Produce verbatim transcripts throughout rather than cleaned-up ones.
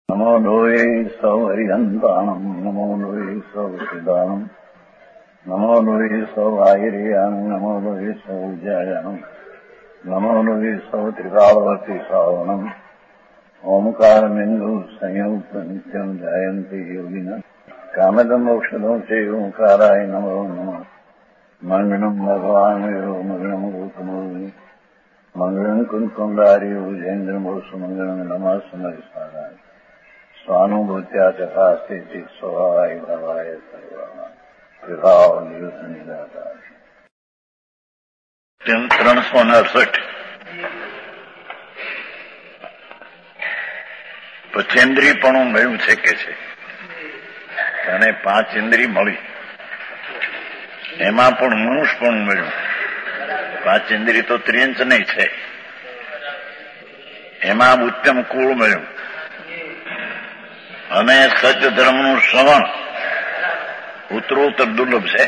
નમો લોહે સૌ હરિહંતાણમ નમો લોહે સૌ સિદાનમ નમો લોહે સૌ આયર્યાણમ નમો લોહે સૌ જયાણમ નમો લોહે સૌ ત્રિકાળવતી શ્રાવણમ ઓમકાર બિંદુ સંયુક્ત નિત્યમ જાયંતિ યોગિના કામદમ ઔષધો છે ઓંકારાય નમો નમઃ મંગળમ ભગવાન વિરો મંગળમ ગૌતમોની મંગળમ કુંકુંડાર્યો જૈન્દ્રમો સુમંગળમ નમઃ સમરિસારાય સ્વાનુભૂત્યા ચકાસ્તે સ્વભાવાય ભવાય સર્વા વિભાવ નિયુત નિરાકાર. ત્રણસો ને અડસઠ પચેન્દ્રીયપણું મળ્યું છે કે છે અને પાંચ ઇન્દ્રિય મળી, એમાં પણ મનુષ્યપણું મળ્યું. પાંચ ઇન્દ્રિય તો ત્રિંચ નહીં છે, એમાં ઉત્તમ કુળ મળ્યું અને સચ ધર્મનું શ્રવણ ઉત્તરોત્તર દુર્લભ છે.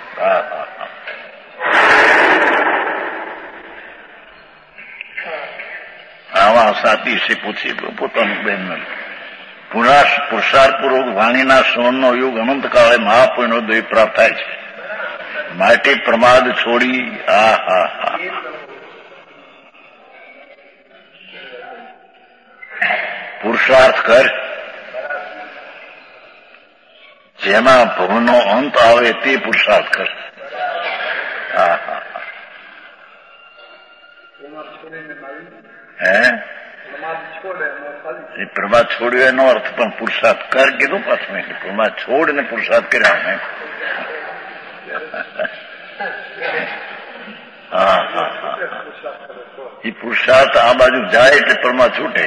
આવા સાથી છે પૂછી પોતાનું બેન પુરુષાર્થપૂર્વક વાણીના શ્રવણનો યુગ અનંતકાળે મહાપુણ્યનો દ્વૈત પ્રાપ્ત થાય છે. માટે પ્રમાદ છોડી આ હા હા પુરુષાર્થ કર, જેમાં ભવનો અંત આવે તે પુરુષાર્થ કર. હા હા હે એ પ્રમાદ છોડ્યો એનો અર્થ પણ પુરુષાર્થ કર કીધું પાછું. એટલે પ્રમાદ છોડ ને પુરુષાર્થ કર્યા ને. હા હા હા એ પુરુષાર્થ આ બાજુ જાય એટલે પ્રમાદ છૂટે.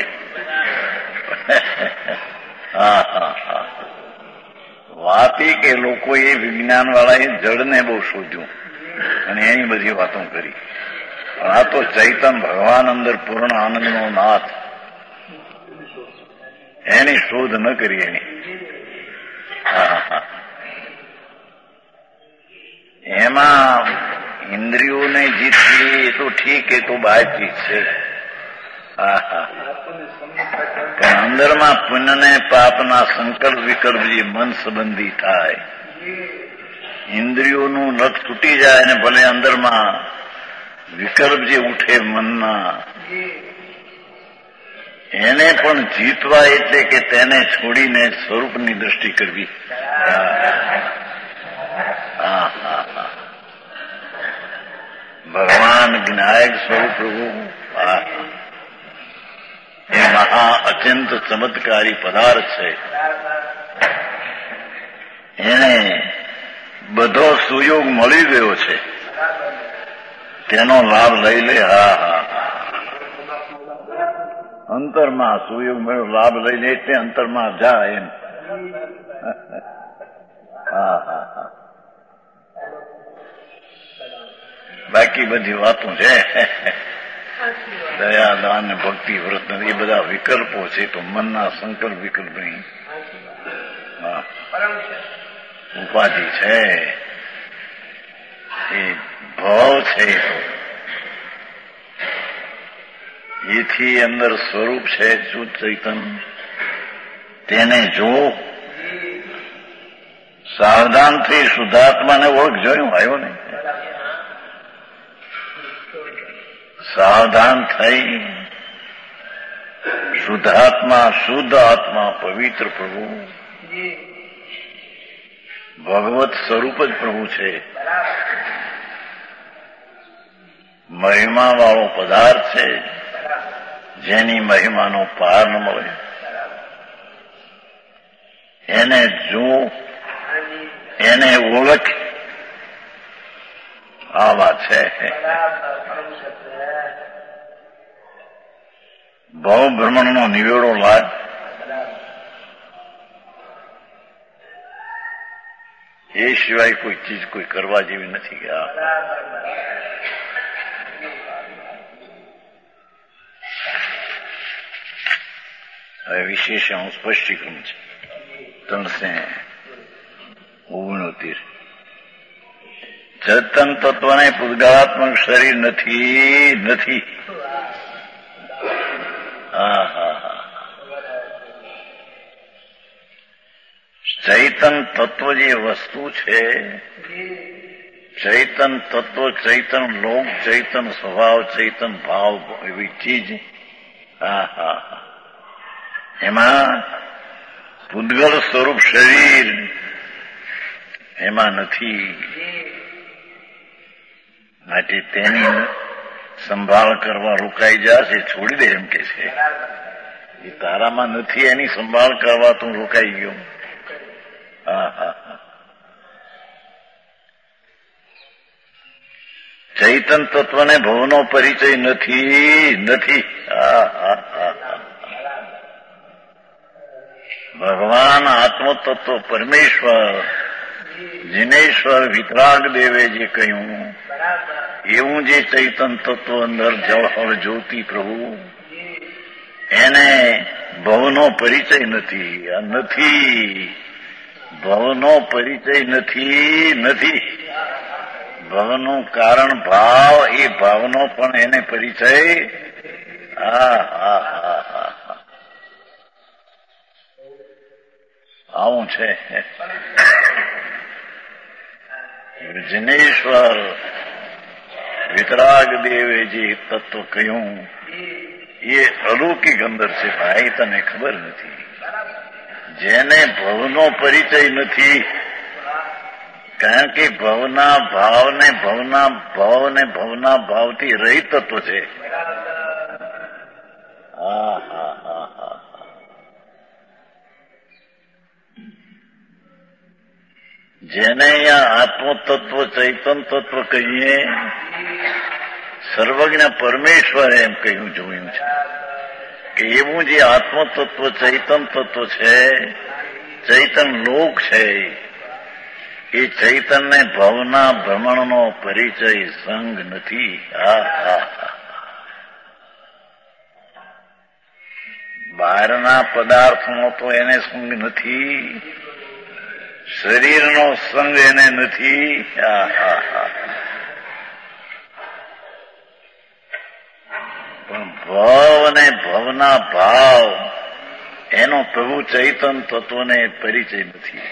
હા હા હા વાત એ કે લોકોએ વિજ્ઞાન વાળાએ જળને બહુ શોધ્યું અને એની બધી વાતો કરી, પણ આ તો ચૈતન ભગવાન અંદર પૂર્ણ આનંદનો નાથ, એની શોધ ન કરી એની. હા હા એમાં ઇન્દ્રિયોને જીતવી એ તો ઠીક, એ તો બહાર ચીજ છે. હા હા પણ અંદરમાં પુણ્યને પાપના સંકલ્પ વિકલ્પ જે મન સંબંધી થાય, ઇન્દ્રિયોનું નખ તૂટી જાય અને ભલે અંદરમાં વિકલ્પ જે ઉઠે મનના, એને પણ જીતવા એટલે કે તેને છોડીને સ્વરૂપની દ્રષ્ટિ કરવી. હા હા હા ભગવાન જ્ઞાયક સ્વરૂપ પ્રભુ હા એ મહા અત્યંત ચમત્કારી પદાર્થ છે. એને બધો સુયોગ મળી ગયો છે, તેનો લાભ લઈ લે. હા હા અંતરમાં સુયોગ મળ્યો, લાભ લઈ લે એટલે અંતરમાં જાય એમ. હા હા હા બાકી બધી વાતો છે દયા દાન ભક્તિ વ્રત એ બધા વિકલ્પો છે, તો મનના સંકલ્પ વિકલ્પની ઉપાધિ છે. એ ભાવ છે, એથી અંદર સ્વરૂપ છે શુદ્ધ ચૈતન, તેને જો સાવધાનથી શુદ્ધાત્માને ઓળખ. જોયું આવ્યો ને, સાવધાન થઈ શુદ્ધાત્મા શુદ્ધ આત્મા પવિત્ર પ્રભુ ભગવત સ્વરૂપ જ પ્રભુ છે. મહિમા વાળો પદાર્થ છે, જેની મહિમાનો પાર ન મળે. એને જો, એને ઓળખ. આ વાત છે. ભવ ભ્રમણનો નિવેડો લાગ. એ સિવાય કોઈ ચીજ કોઈ કરવા જેવી નથી. ગયા હવે વિશેષણ સ્પષ્ટીકરણ છે. ત્રણસે ઓગણોતેર ચેતન તત્વને પૂદગાત્મક શરીર નથી નથી હા હા હા ચૈતન તત્વ જે વસ્તુ છે, ચૈતન તત્વ, ચૈતન લોક, ચૈતન સ્વભાવ, ચૈતન ભાવ એવી ચીજ, હા હા હા, એમાં પૂદગલ સ્વરૂપ શરીર એમાં નથી. માટે તેની સંભાળ કરવા રોકાઈ જશે, છોડી દે એમ કે છે. એ તારામાં નથી, એની સંભાળ કરવા તું રોકાઈ ગયો. હા હા હા. ચૈતન તત્વને ભવનો પરિચય નથી નથી. હા હા હા. ભગવાન આત્મતત્વ પરમેશ્વર જિનેશ્વર વિતરાગ દેવે જે કહ્યું એવું જે ચૈતન તત્વ અંદર જળહળ જ્યોતિ પ્રભુ, એને ભવનો પરિચય નથી. આ નથી, ભવનો પરિચય નથી નથી. ભવનું કારણ ભાવ, એ ભાવનો પણ એને પરિચય. હા હા હા હા. આવું છે. જિનેશ્વર વિતરાગ દેવે જે તત્વ કહ્યું એ અલૌકિક અંદર છે ભાઈ, તને ખબર નથી. જેને ભવનો પરિચય નથી, કારણ કે ભવના ભાવને ભવના ભાવને ભવના ભાવથી રહિત તત્વ છે. હા હા હા હા. જેને અહીંયા આત્મતત્વ ચૈતન તત્વ કહીએ, સર્વજ્ઞ પરમેશ્વર એમ કહ્યું જોયું છે કે એવું જે આત્મતત્વ ચૈતન તત્વ છે, ચૈતન લોક છે, એ ચૈતનને ભવના ભ્રમણનો પરિચય સંગ નથી. હા હા હા. બહારના પદાર્થનો તો એને સંગ નથી, શરીરનો સંગ એને નથી. હા હા હા. પણ ભાવ અને ભવના ભાવ એનો પ્રભુ ચૈતન તત્વને પરિચય નથી.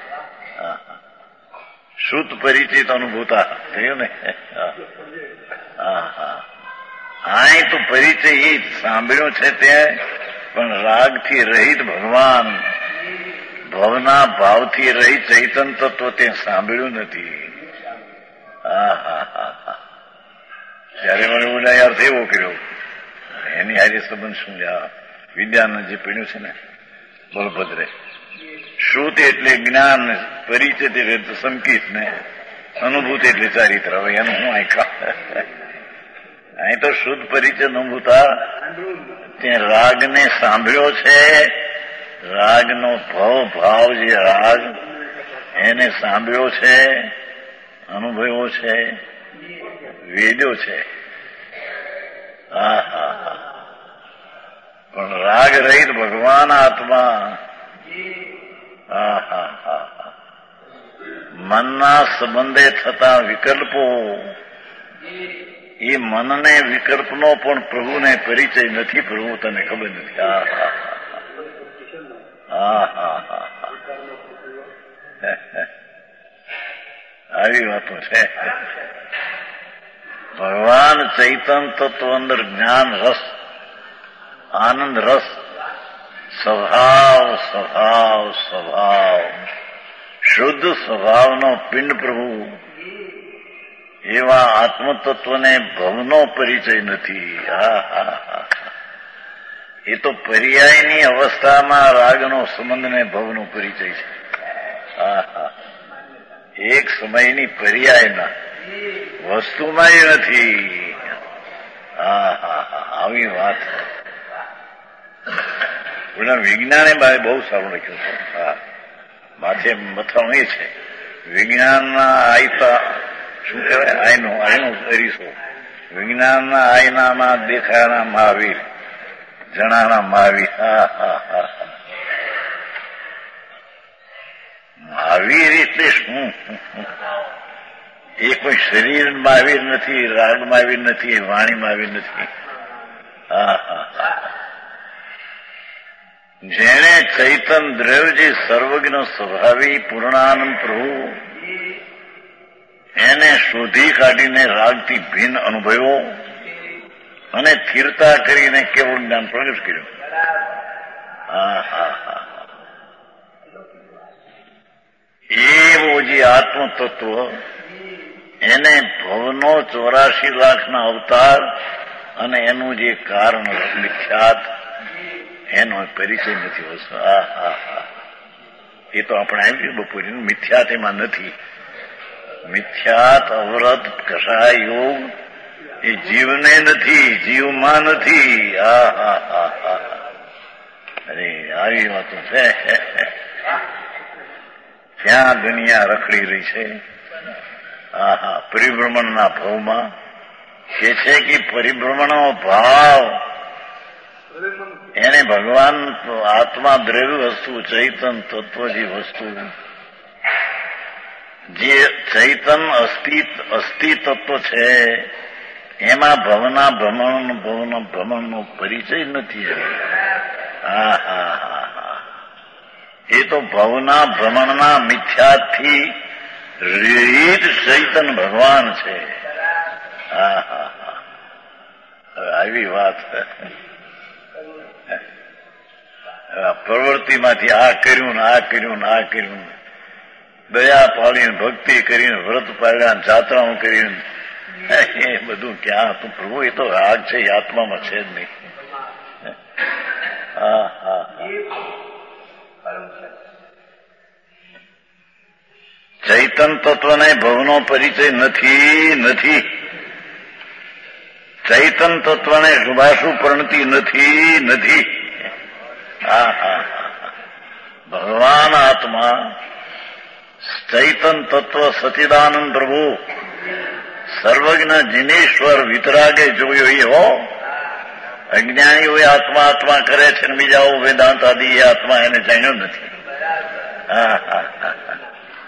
શુદ્ધ પરિચિત અનુભૂતા થયું ને. હા હા. આ તો પરિચય એ સાંભળ્યો છે ત્યાં, પણ રાગથી રહિત ભગવાન, ભવના ભાવથી રહિત ચૈતન તત્વ તે સાંભળ્યું નથી. હા હા હા હા. ત્યારે મને બોલા યાર એવો કર્યો, એની હારી સંબંધ શું? વિદ્યાનંદ જે પીણ્યું છે ને બળભદ્રે, શ્રુત એટલે જ્ઞાન, પરિચય એટલે સંકિત ને અનુભૂતિ એટલે ચારિત્ર. હવે એનું હું આખા અહીં તો શુદ્ધ પરિચય અનુભૂતા ત્યાં રાગને સાંભળ્યો છે, રાગનો ભવ ભાવ જે રાગ એને સાંભળ્યો છે, અનુભવ્યો છે, વેદ્યો છે. હા હા હા. પણ રાગ રહિત ભગવાન આત્મા. હા હા હા. મનના સંબંધે થતા વિકલ્પો, એ મનને વિકલ્પનો પણ પ્રભુને પરિચય નથી. પ્રભુ તને ખબર નથી. હા હા હા હા હા હા. આવી વાતો છે. ભગવાન ચૈતન તત્વ અંદર જ્ઞાન રસ, આનંદ રસ, સ્વભાવ સ્વભાવ સ્વભાવ, શુદ્ધ સ્વભાવનો પિંડ પ્રભુ, એવા આત્મતત્વને ભવનો પરિચય નથી. હા હા હા. એ તો પર્યાયની અવસ્થામાં રાગનો સંબંધને ભવનો પરિચય છે. હા હા. એક સમયની પર્યાયના વસ્તુમાં એ નથી. હા હા હા. આવી વાત પેલા વિજ્ઞાને બારે બહુ સારું લખ્યું છે. હા, માથે મથાણું એ છે વિજ્ઞાનના આયતા શું કહેવાય, આયનો આયનો અરીસો, વિજ્ઞાનના આયનામાં દેખાના મહાવીર, જણાના મહાવીર. હા હા હા. મહાવીર એટલે શું? એ કોઈ શરીર મહાવીર નથી, રાગ મહાવીર નથી, વાણી મહાવીર નથી. હા હા હા. જેણે ચૈતન દ્રવ્ય જે સર્વજ્ઞ સ્વભાવી પૂર્ણાનંદ પ્રભુ એને શોધી કાઢીને રાગથી ભિન્ન અનુભવ્યો અને સ્થિરતા કરીને કેવળ જ્ઞાન પ્રગટ કર્યું. હા હા હા એવો જે આત્મતત્વ એને ભવનો ચોરાશી લાખના અવતાર અને એનું જે કારણ મિથ્યાત એનો પરિચય નથી વસ્તુ. હા હા હા એ તો આપણે આવ્યું બપોરે મિથ્યાત એમાં નથી. મિથ્યાત અવરત કષાય યોગ એ જીવને નથી, જીવમાં નથી. હા હા હા હા અરે આવી વાતો છે. ત્યાં દુનિયા રખડી રહી છે. હા હા પરિભ્રમણના ભાવમાં કે છે કે પરિભ્રમણનો ભાવ એને ભગવાન આત્મા દ્રવ્ય વસ્તુ ચૈતન તત્વ જે વસ્તુ જે ચૈતન અસ્થિ તત્વ છે એમાં ભવના ભ્રમણ ભવના ભ્રમણનો પરિચય નથી. હા હા હા હા એ તો ભવના ભ્રમણના મિથ્યાથી રહિત ચૈતન ભગવાન છે. હા હા હા આવી વાત. પ્રવૃત્તિમાંથી આ કર્યું ને આ કર્યું ને આ કર્યું, દયા પાડીને ભક્તિ કરીને વ્રત પાડ્યા જાત્રાઓ કરીને એ બધું ક્યાં હતું પ્રભુ? એ તો રાગ છે, એ આત્મામાં છે જ નહીં. હા હા ચૈતન તત્વને ભવનો પરિચય નથી નથી. ચૈતન તત્વને શુભાશુભ પ્રણતિ નથી નથી. હા હા ભગવાન આત્મા ચૈતન તત્વ સચિદાનંદ પ્રભુ સર્વજ્ઞ જીનેશ્વર વિતરાગે જોયો એ હો. અજ્ઞાનીઓ આત્મા આત્મા કરે છે ને બીજાઓ વેદાંત આદિ એ આત્મા એને જાણ્યો નથી. હા હા હા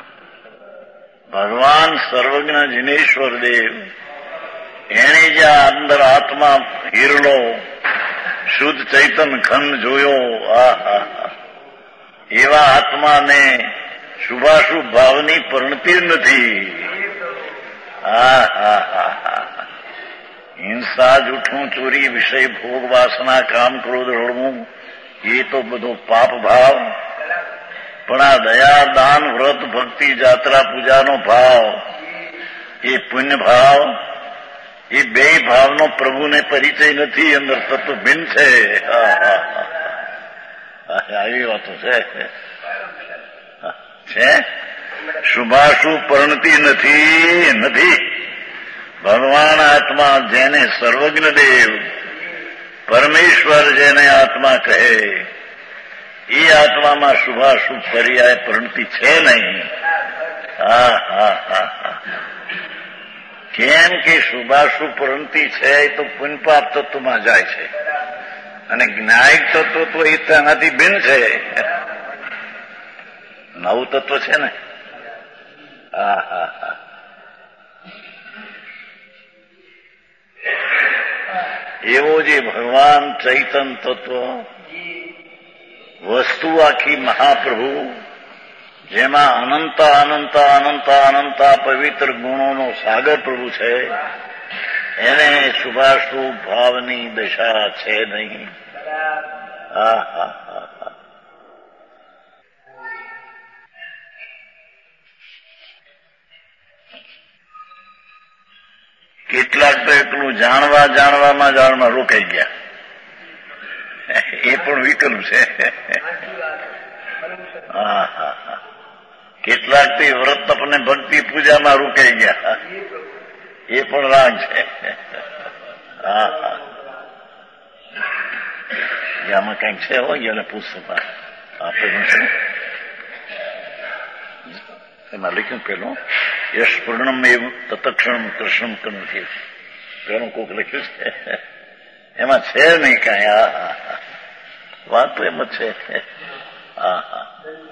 ભગવાન સર્વજ્ઞ જીનેશ્વર દેવ એને જે અંદર આત્મા હિરલો શુદ્ધ ચૈતન ખંડ જોયો. આ હા એવા આત્માને શુભાશુભ ભાવની પરિણતિ નથી. હા હા હા હા હિંસા જૂઠું ચોરી વિષય ભોગ વાસના કામ ક્રોધ રડવું એ તો બધો પાપ ભાવ. પણ આ દયા દાન વ્રત ભક્તિ જાત્રા પૂજાનો ભાવ એ પુણ્ય ભાવ, એ બે ભાવનો પ્રભુને પરિચય નથી. અંદર તત્વ ભિન્ન છે. આવી વાતો છે છે શુભાશુભ પરિણતિ નથી નથી. ભગવાન આત્મા જેને સર્વજ્ઞ દેવ પરમેશ્વર જેને આત્મા કહે એ આત્મામાં શુભાશુભ પર્યાય પરિણતિ છે નહીં. હા હા હા હા કેમ કે શુભાશુભ પરિણતિ છે એ તો પુણ્યપાપ તત્વમાં જાય છે અને જ્ઞાયિક તત્વ તો એ તેનાથી ભિન્ન છે. નવું તત્વ છે ને. હા હા હા એવો જે ભગવાન ચૈતન તત્વ વસ્તુ આખી મહાપ્રભુ જેમાં અનંત અનંત અનંત અનંત પવિત્ર ગુણોનો સાગર પ્રભુ છે એને શુભાશુભ ભાવની દશા છે નહીં. હા હા હા હા કેટલાક તો એટલું જાણવા જાણવામાં જાણવા રોકાઈ ગયા. એ પણ વિકલ્પ છે. હા હા હા કેટલાક તો વ્રત તપને ભક્તિ પૂજામાં રોકાઈ ગયા. એ પણ રાગ છે. હા હા આમાં કંઈક છે હોય એને પૂછતું આપણે શું એમાં લખ્યું પેલું યશ પૂર્ણમ એવું તત્ક્ષણમ કૃષ્ણમ કનથી પેલું કોક લખ્યું છે. એમાં છે નહીં કાંઈ. હા હા હા વાત તો એમ જ છે. હા હા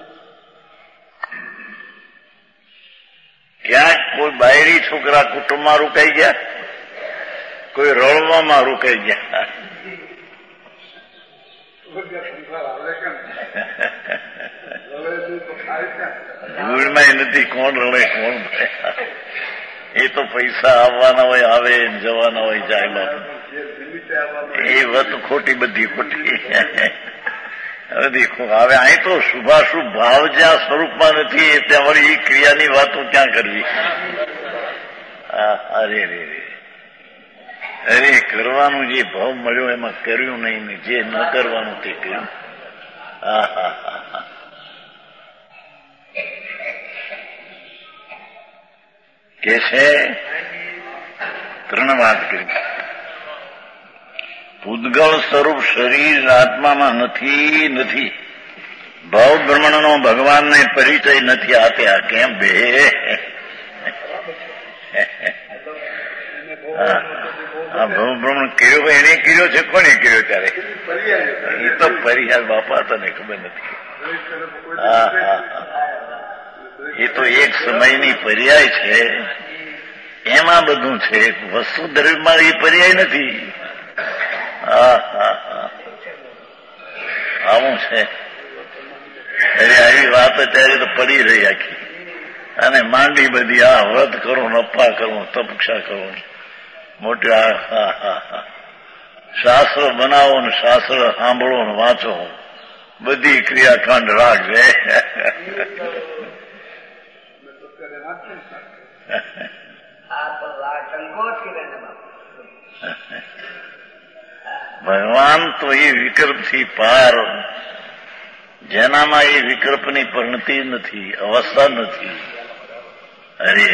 ક્યાંક કોઈ બાયરી છોકરા કુટુંબમાં રોકાઈ ગયા, કોઈ રળવામાં રોકાઈ ગયા. ધૂળમાં નથી કોણ રડે કોણ ભરે. એ તો પૈસા આવવાના હોય આવે જવાના હોય જાય બાપુ. એ વાત ખોટી બધી ખોટી. હવે દેખો હવે અહીં તો શુભાશુભ ભાવ જ્યાં સ્વરૂપમાં નથી ત્યાં વળી એ ક્રિયાની વાતો ક્યાં કરવી. અરે રે રે અરે કરવાનું જે ભાવ મળ્યો એમાં કર્યું નહીં ને જે ન કરવાનું તે કર્યું. હા હા હા હા કે છે ત્રણ વાત કરી. પૂદગલ સ્વરૂપ શરીર આત્મામાં નથી નથી. ભાવ બ્રહ્મણનો ભગવાનને પરિચય નથી આપ્યા. કેમ બે આ ભાવ બ્રહ્મણ કર્યો ભાઈ એને કર્યો છે કોને કર્યો ત્યારે એ તો પર્યાય બાપા તને ખબર નથી. હા હા એ તો એક સમયની પર્યાય છે એમાં બધું છે. વસ્તુ દ્રવ્યમાં એ પર્યાય નથી. હા હા હા આવું છે. અરે આવી વાત અત્યારે તો પડી રહી આખી અને માંડી બધી આ વ્રત કરો નફા કરો તપક્ષા કરો મોટી. હા હા હા હા શાસ્ત્ર બનાવો ને શાસ્ત્ર સાંભળો ને વાંચો બધી ક્રિયાકાંડ રાખજે. ભગવાન તો એ વિકલ્પથી પાર જેનામાં એ વિકલ્પની પરિણતિ નથી અવસ્થા નથી. અરે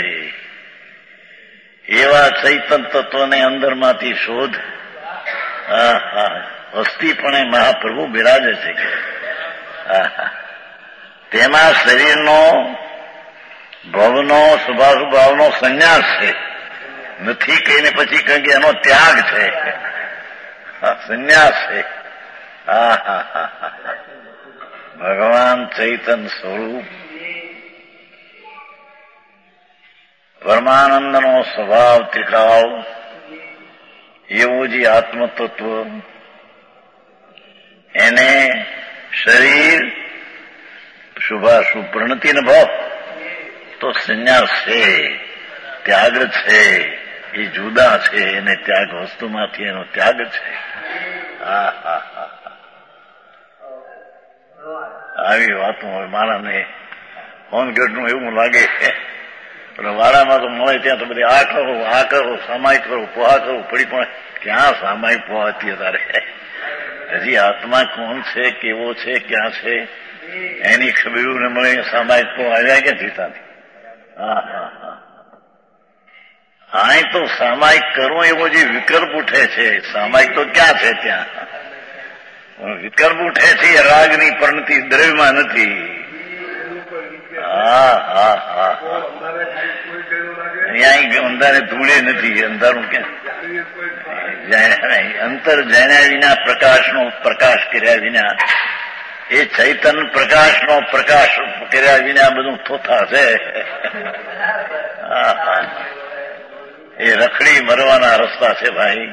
એવા ચૈતન તત્વને અંદરમાંથી શોધ. હા હા વસ્તીપણે મહાપ્રભુ બિરાજે છે. હા હા તેમાં શરીરનો ભવનો સ્વભાવનો સંન્યાસ છે. નથી કહીને પછી કહે કે એનો ત્યાગ છે. સંન્યાસ છે. હા હા હા હા ભગવાન ચૈતન સ્વરૂપ પરમાનંદનો સ્વભાવ ત્રિકાળ એવું જે આત્મતત્વ એને શરીર શુભાશુભ પ્રણતિનો ભાવ તો સંન્યાસ છે ત્યાગ છે. એ જુદા છે એને ત્યાગ વસ્તુમાંથી એનો ત્યાગ છે. હા હા હા આવી વાતો હોય મારાને હોનગઢનું એવું લાગે. વાડામાં તો મળે ત્યાં તો બધી આ કરો આ કરો સામાયિક કરો પોહા કરો પડી પણ ક્યાં સામાયિક પોહા હતી તારે. હજી આત્મા કોણ છે કેવો છે ક્યાં છે એની ખબીરું ને મળે સામાયિક પોહા આવ્યા ક્યાં જીતા. હા હા હા અહીં તો સામાયિક કરવો એવો જે વિકલ્પ ઉઠે છે સામાયિક તો ક્યાં છે ત્યાં વિકલ્પ ઉઠે છે રાગની પરિણતિ દ્રવ્યમાં નથી. હા હા હા અહીંયા અંધારે ધૂળે નથી. અંધારું ક્યાં અંતર જાણ્યા વિના પ્રકાશનો પ્રકાશ કર્યા વિના એ ચૈતન પ્રકાશનો પ્રકાશ કર્યા વિના બધું થોથા છે. હા હા એ રખડી મરવાના રસ્તા છે ભાઈ.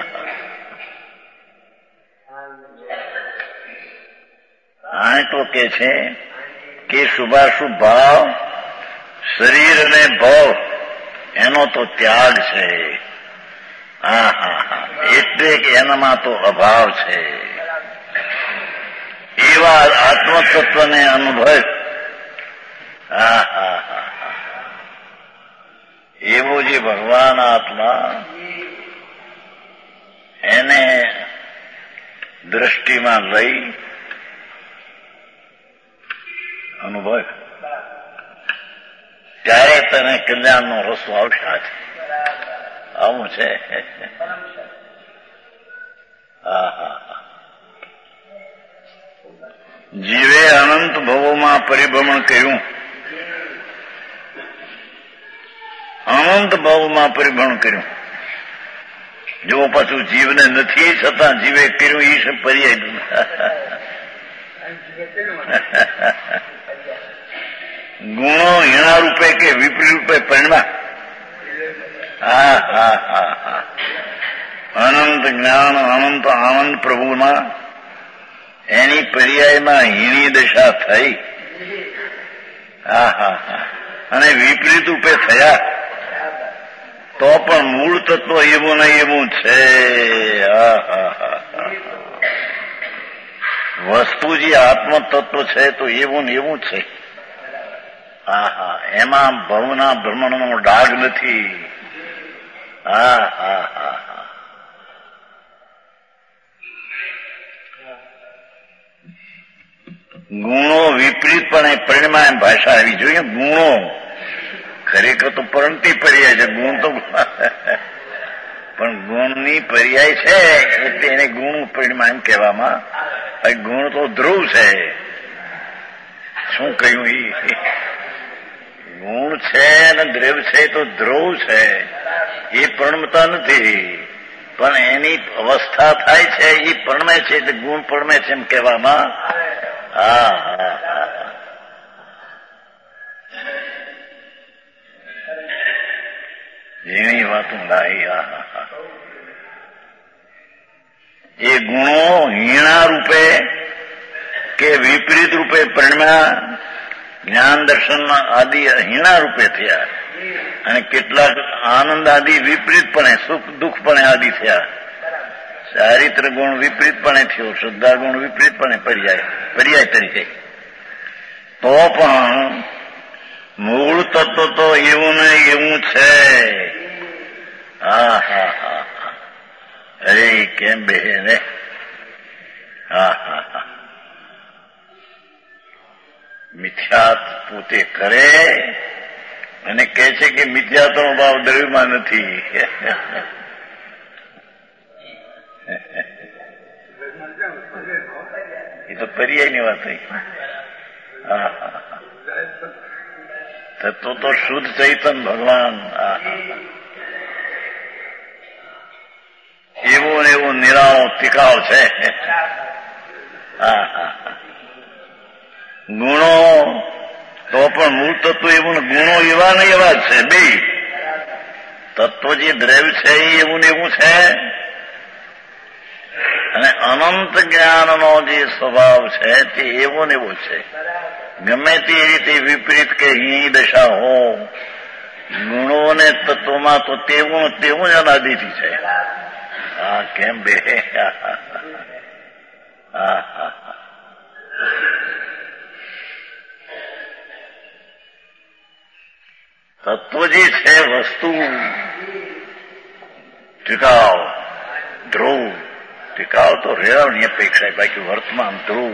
આ તો કે છે કે શુભાશુભ ભાવ શરીર અને ભાવ એનો તો ત્યાગ છે. હા હા હા એટલે કે એનામાં તો અભાવ છે. એવા આત્મતત્વને અનુભવ. હા હા હા એવો જે ભગવાન આત્મા એને દ્રષ્ટિમાં લઈ અનુભવ ત્યારે તને કલ્યાણનો રસ્તો આવશે. આવું છે. હા હા જીવે અનંત ભવોમાં પરિભ્રમણ કર્યું. અનંત ભાવમાં પરિભ્રમણ કર્યું. જો પાછું જીવને નથી છતાં જીવે કર્યું એ છે પર્યાય. ગુણો હીણા રૂપે કે વિપરીત રૂપે પરિણામ. હા હા હા હા અનંત જ્ઞાન અનંત આનંદ પ્રભુમાં એની પર્યાયમાં હીણી દશા થઈ. હા હા હા અને વિપરીત રૂપે થયા તો પણ મૂળ તત્વ એવું ને એવું છે. હા હા હા વસ્તુ જે આત્મતત્વ છે તો એવું ને એવું છે. હા હા એમાં ભવના ભ્રમણનો ડાઘ નથી. હા હા હા હા ગુણો વિપરીતપણે પરિણામ ભાષા આવી જોઈએ. ગુણો ખરેખર તો પરંતી પર્યાય છે. ગુણ તો પણ ગુણની પર્યાય છે એટલે એને ગુણ પરિણામ કહેવામાં. ગુણ તો ધ્રુવ છે. શું કહ્યું? એ ગુણ છે અને દ્રવ છે તો ધ્રુવ છે. એ પરણમતા નથી પણ એની અવસ્થા થાય છે એ પરણમે છે એટલે ગુણ પરણમે છે એમ કહેવામાં. હા હા હા એની વાતો લાવી. હા હા હા એ ગુણો હીણા રૂપે કે વિપરીત રૂપે પરિણમ્યા. જ્ઞાન દર્શન આદિ હીણા રૂપે થયા અને કેટલાક આનંદ આદિ વિપરીતપણે, સુખ દુઃખપણે આદિ થયા. ચારિત્ર ગુણ વિપરીતપણે થયો, શ્રદ્ધા ગુણ વિપરીતપણે પર્યાય પર્યાય તરીકે. તો પણ મૂળ તત્વ તો એવું ને એવું છે. હા હા હા અરે કેમ બે ને. હા હા હા મિથ્યાત પોતે કરે અને કહે છે કે મિથ્યાત્વનો ભાવ દ્રવ્યમાં નથી. એ તો પર્યાયની વાત થઈ. હા હા તત્વ તો શુદ્ધ ચૈતન ભગવાન. એવું ને એવું નિરાળો ટીકાવ છે. હા હા ગુણો તો પણ મૂળ તત્વ એવું ને ગુણો એવા ને એવા જ છે. બે તત્વ જે દ્રવ્ય છે એ એવું ને એવું છે અને અનંત જ્ઞાનનો જે સ્વભાવ છે તે એવો ને એવો છે. ગમે તે રીતે વિપરીત કે હીણી દશા હો, ગુણોને તત્વમાં તો તેવું તેવું જ અનાદિથી છે. હા કેમ બે. હા હા તત્વ જે છે વસ્તુ ટીકાવ ધ્રુવ. ટીકાવ તો રેવની અપેક્ષા, બાકી વર્તમાન ધ્રુવ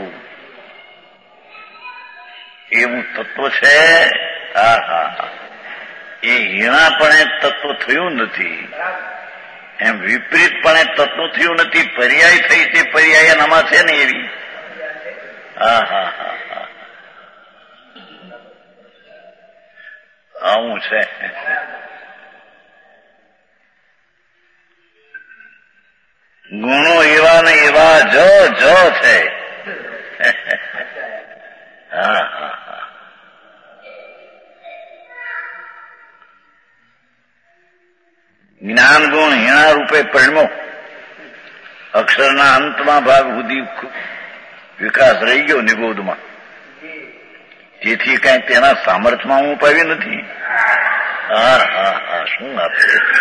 એવું તત્વ છે. હા હા હા એ હીણાપણે તત્વ થયું નથી, એમ વિપરીતપણે તત્વ થયું નથી. પર્યાય થઈ તે પર્યાય એનામાં છે ને એવી. હા હા હા હા આવું છે. ગુણો એવા ને એવા જ જ છે. હા હા હા જ્ઞાન ગુણ હીણા રૂપે પરિણમો. અક્ષરના અંતમાં ભાગ સુધી વિકાસ રહી ગયો નિબોધમાં. તેથી કઈ તેના સામર્થ્યમાં હું પાવી નથી. હા હા હા શું આપે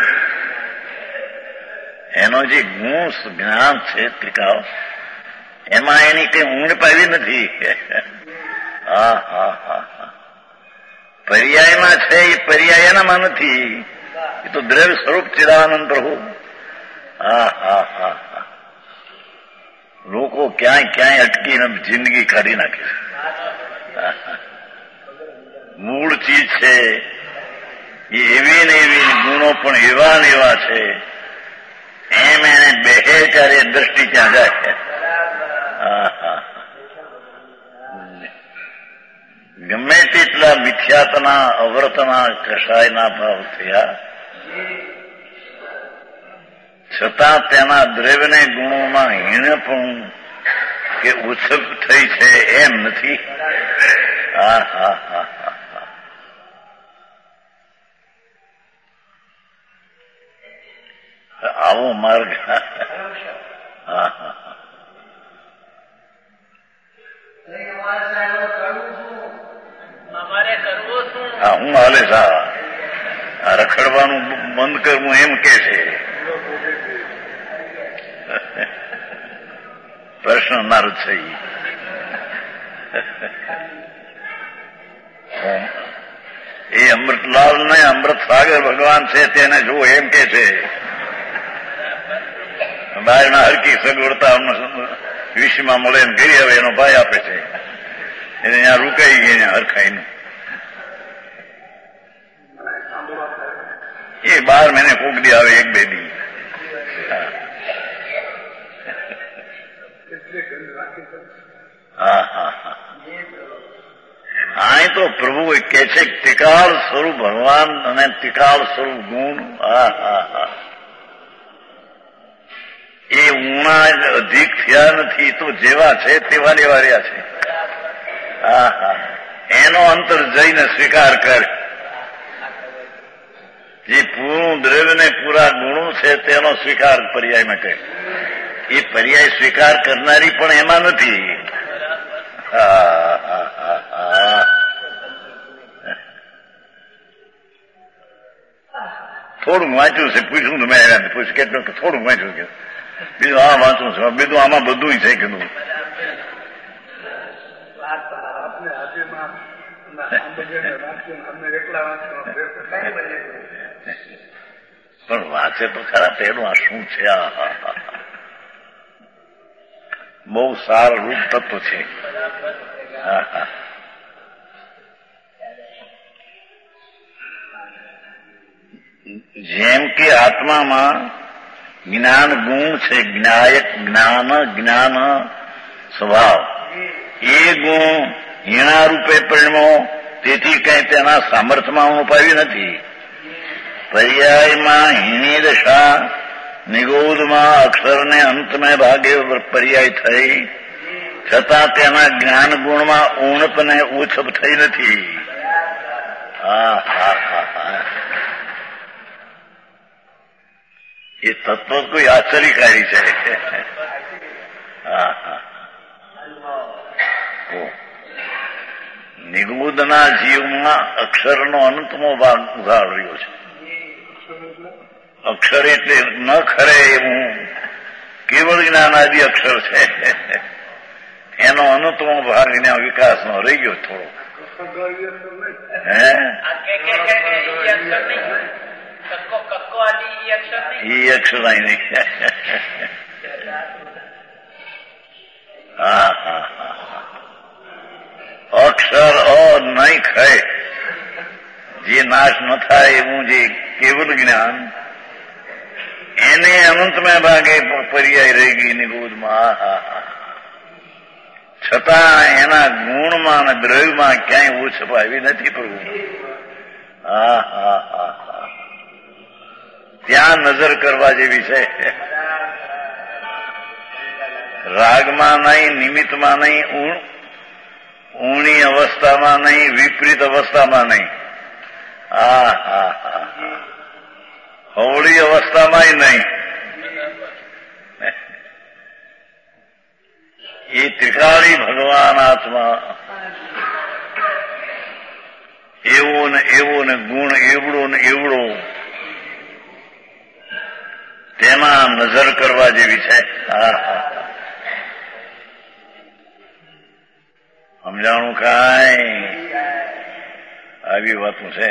એનો જે ગુણ જ્ઞાન છે ટીકાવ, એમાં એની કઈ ઊંઘ પાવી નથી. હા હા હા હા પર્યાયમાં છે એ પર્યાય એનામાં નથી. એ તો દ્રવ્ય સ્વરૂપ ચિદાનંદ પ્રભુ. હા હા હા હા લોકો ક્યાંય ક્યાંય અટકીને જિંદગી કાઢી નાખે છે. મૂળ ચીજ છે એ એવી ને એવી, ગુણો પણ એવા ને એવા છે. એમ એને બેહે ત્યારે દ્રષ્ટિ ત્યાં જાય. હા હા ગમે તેટલા મિથ્યાતના અવ્રતના કષાયના ભાવ થયા છતાં તેના દ્રવ્યને ગુણોમાં હીણપણું કે ઉત્સવ થઈ છે એમ નથી. હા હા હા હા આવો માર્ગ. હા હા હા હું હાલે સા આ રખડવાનું બંધ કરવું એમ કે છે. પ્રશ્ન મારો છે. એ અમૃતલાલ ને અમૃત સાગર ભગવાન છે તેને જો એમ કે છે. બહારના હરકી સગવડતા વિશ્વમાં મળે એમ કરી હવે એનો ભાઈ આપે છે એને ત્યાં રૂકાઈ ગઈ ત્યાં હરખાઈનું. એ બાર મહિને કોક દી આવે એક બે દી. હા હા હા હા તો પ્રભુ કે છે તિકાળ સ્વરૂપ ભગવાન અને તિકાળ સ્વરૂપ ગુણ. હા હા હા એ ઊણા અધિક થયા નથી તો જેવા છે તેવા લેવા રહ્યા છે. હા હા એનો અંતર જઈને સ્વીકાર કર. જે પૂરું દ્રવ્ય ને પૂરા ગુણો છે તેનો સ્વીકાર પર્યાયમાં કહે. એ પર્યાય સ્વીકાર કરનારી પણ એમાં નથી. હા હા હા હા થોડું વાંચ્યું છે પૂછ્યું તો મેં આવ્યા પૂછ કેટલું થોડું વાંચ્યું કે બીજું આ વાંચું છું બીજું આમાં બધું છે કીધું. પણ વાંચે તો ખરા પેલું આ શું છે. આ બહુ સારા રૂપ તત્વ છે. હા હા જેમ કે આત્મામાં જ્ઞાન ગુણ છે. જ્ઞાયક જ્ઞાન જ્ઞાન સ્વભાવ એ ગુણ હીણા રૂપે પરિણમો તેથી કઈ તેના સામર્થ્યમાં ઉપાવી નથી. પર્યાયમાં હીણી દશા નિગોદમાં અક્ષરને અંતમાં ભાગે પર્યાય થઈ છતાં તેના જ્ઞાન ગુણમાં ઉણપ ને ઓછપ થઈ નથી. હા હા હા હા એ તત્વ કોઈ આશ્ચર્યકારી છે. હા હા નિગુદના જીવમાં અક્ષરનો અનંતમો ભાગ ઉઘાડ રહ્યો છે. અક્ષર એટલે ન ખરે એવું કેવળ જ્ઞાનાદિ અક્ષર છે. એનો અનંતમો ભાગ એના વિકાસનો રહી ગયો થોડો. હે એ અક્ષર નહીં. હા હા હા અક્ષર અ નહીં ખાય જે નાશ ન થાય એવું જે કેવલ જ્ઞાન એને અનંતમાં ભાગે પર્યાય રહી ગઈ નિગોદમાં. હા હા છતાં એના ગુણમાં અને દ્રવ્યમાં ક્યાંય ઓછપ આવી નથી પ્રભુ. હા હા હા હા ત્યાં નજર કરવા જેવી છે. રાગમાં નહીં નિમિત્તમાં નહીં ઊણી અવસ્થામાં નહીં વિપરીત અવસ્થામાં નહીં. હા હા હા હવળી અવસ્થામાં નહીં. એ ત્રિકાળી ભગવાન આત્મા એવો ને એવો ને ગુણ એવડો ને એવડો તેમાં નજર કરવા જેવી છે. હા હા સમજાણું કાંઈ આવી વાતું છે.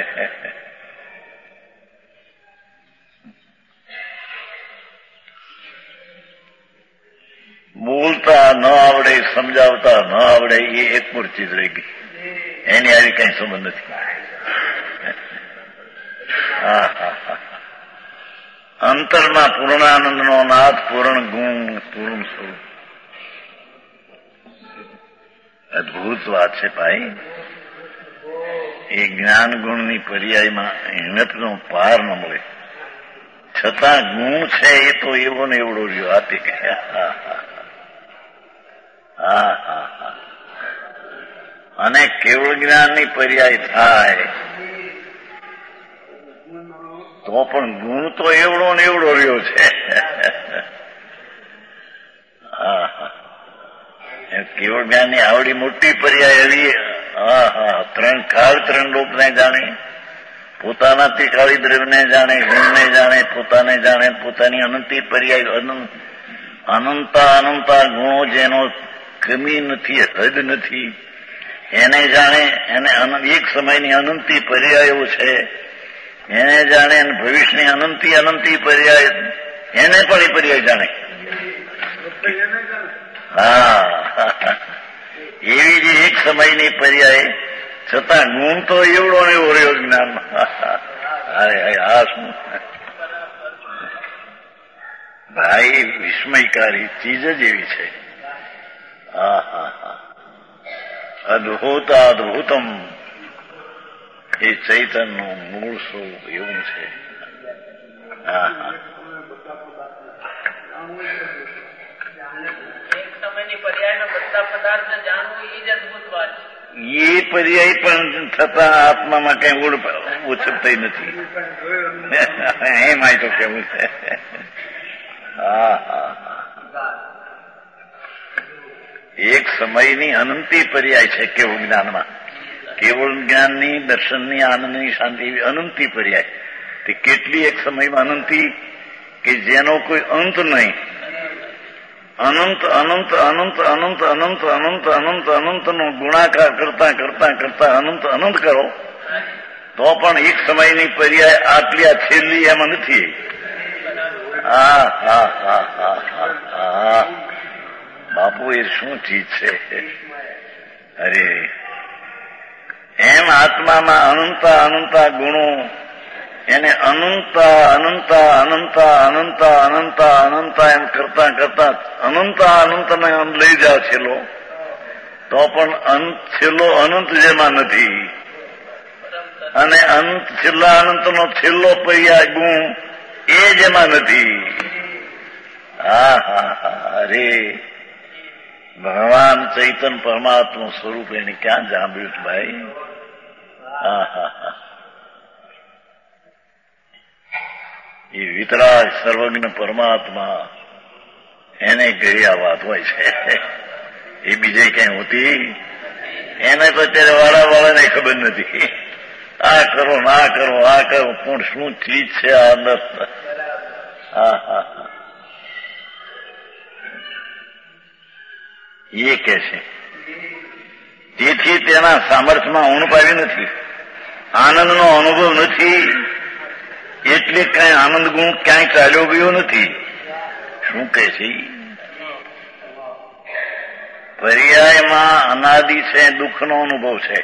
બોલતા ન આવડે સમજાવતા ન આવડે એ એક મૂર્તિ જ રહી ગઈ. એની આવી કઈ સંબંધ નથી. હા હા હા અંતરમાં પૂર્ણાનંદનો નાથ પૂર્ણ ગુણ પૂર્ણ સ્વરૂપ અદભુત વાત છે ભાઈ. એ જ્ઞાન ગુણની પર્યાયમાં હિંમતનો પાર ન મળે છતાં ગુણ છે એ તો એવો ને એવડો રહ્યો. આપી ગયા. હા હા હા અને કેવળ જ્ઞાનની પર્યાય થાય તો પણ ગુણ તો એવડો ને એવડો રહ્યો છે. હા હા કેવળ જ્ઞાનની આવડી મોટી પર્યાય એવી હા હા ત્રણ કાળ ત્રણ રૂપને જાણે, પોતાનાથી કાળી દ્રવ્યને જાણે, ગુણને જાણે, પોતાને જાણે, પોતાની અનંતી પર્યાય અનંતા અનંતા ગુણો જેનો કમી નથી, હદ નથી, એને જાણે, એને એક સમયની અનંતી પર્યાયો છે એને જાણે, અને ભવિષ્યની અનંતી અનંતી પર્યાય એને પણ એ પર્યાય જાણે. હા એવી જે એક સમયની પર્યાય છતાં ગુણ તો એવડો ને એવો રહ્યો જ્ઞાનમાં. અરે આ શું ભાઈ, વિસ્મયકારી ચીજ જ એવી છે. હા હા હા અદભુત અદભુતમ એ ચૈતનનું મૂળ સ્વરૂપ એવું છે. હા હા એ પર્યાય પણ થતા આત્મામાં કઈ ઓળ ઉછળતી નથી. એમ આ તો કેવું છે. હા હા એક સમયની અનંતી પર્યાય છે કેવળ જ્ઞાનમાં. કેવળ જ્ઞાનની, દર્શનની, આનંદની, શાંતિ અનંતી પર્યાય. તે કેટલી એક સમયમાં અનંતી કે જેનો કોઈ અંત નહીં. અનંત અનંત અનંત અનંત અનંત અનંત અનંત અનંતનો ગુણાકાર કરતા કરતા કરતા અનંત અનંત કરો તો પણ એક સમયની પર્યાય આટલી આ છેલ્લી એમાં નથી. હા હા હા હા હા હા બાપુ એ શું ચીજ છે. અરે એમ આત્મામાં અનંતા અનંતા ગુણો એને અનંતા અનંતા અનંતા અનંતા અનંતા અનંતા એમ કરતા કરતા અનંતા અનંતને આમ લઈ જાઓ છેલ્લો તો પણ અંત છેલ્લો અનંત જેમાં નથી. અને અંત છેલ્લા અનંતનો છેલ્લો પર્યાય ગુણ એ જેમાં નથી. હા હા હા અરે ભગવાન ચૈતન પરમાત્મા સ્વરૂપ એને ક્યાં જાણ્યું ભાઈ. હા હા હા એ વિતરાગ સર્વજ્ઞ પરમાત્મા એને ગઈ આ વાત હોય છે. એ બીજે ક્યાંય હોતી એને તો અત્યારે વાળા વાળાને ખબર નથી. આ કરો ના કરો આ કરો પણ શું ચીજ છે આ અંદર. હા હા હા એ કે છે. તેથી તેના સામર્થ્યમાં ઊણ પાવી નથી, આનંદનો અનુભવ નથી, એટલે કઈ આનંદ ગુણ ક્યાંય ચાલ્યો ગયો નથી. શું કહે છે? પર્યાયમાં અનાદિ છે, દુઃખનો અનુભવ છે.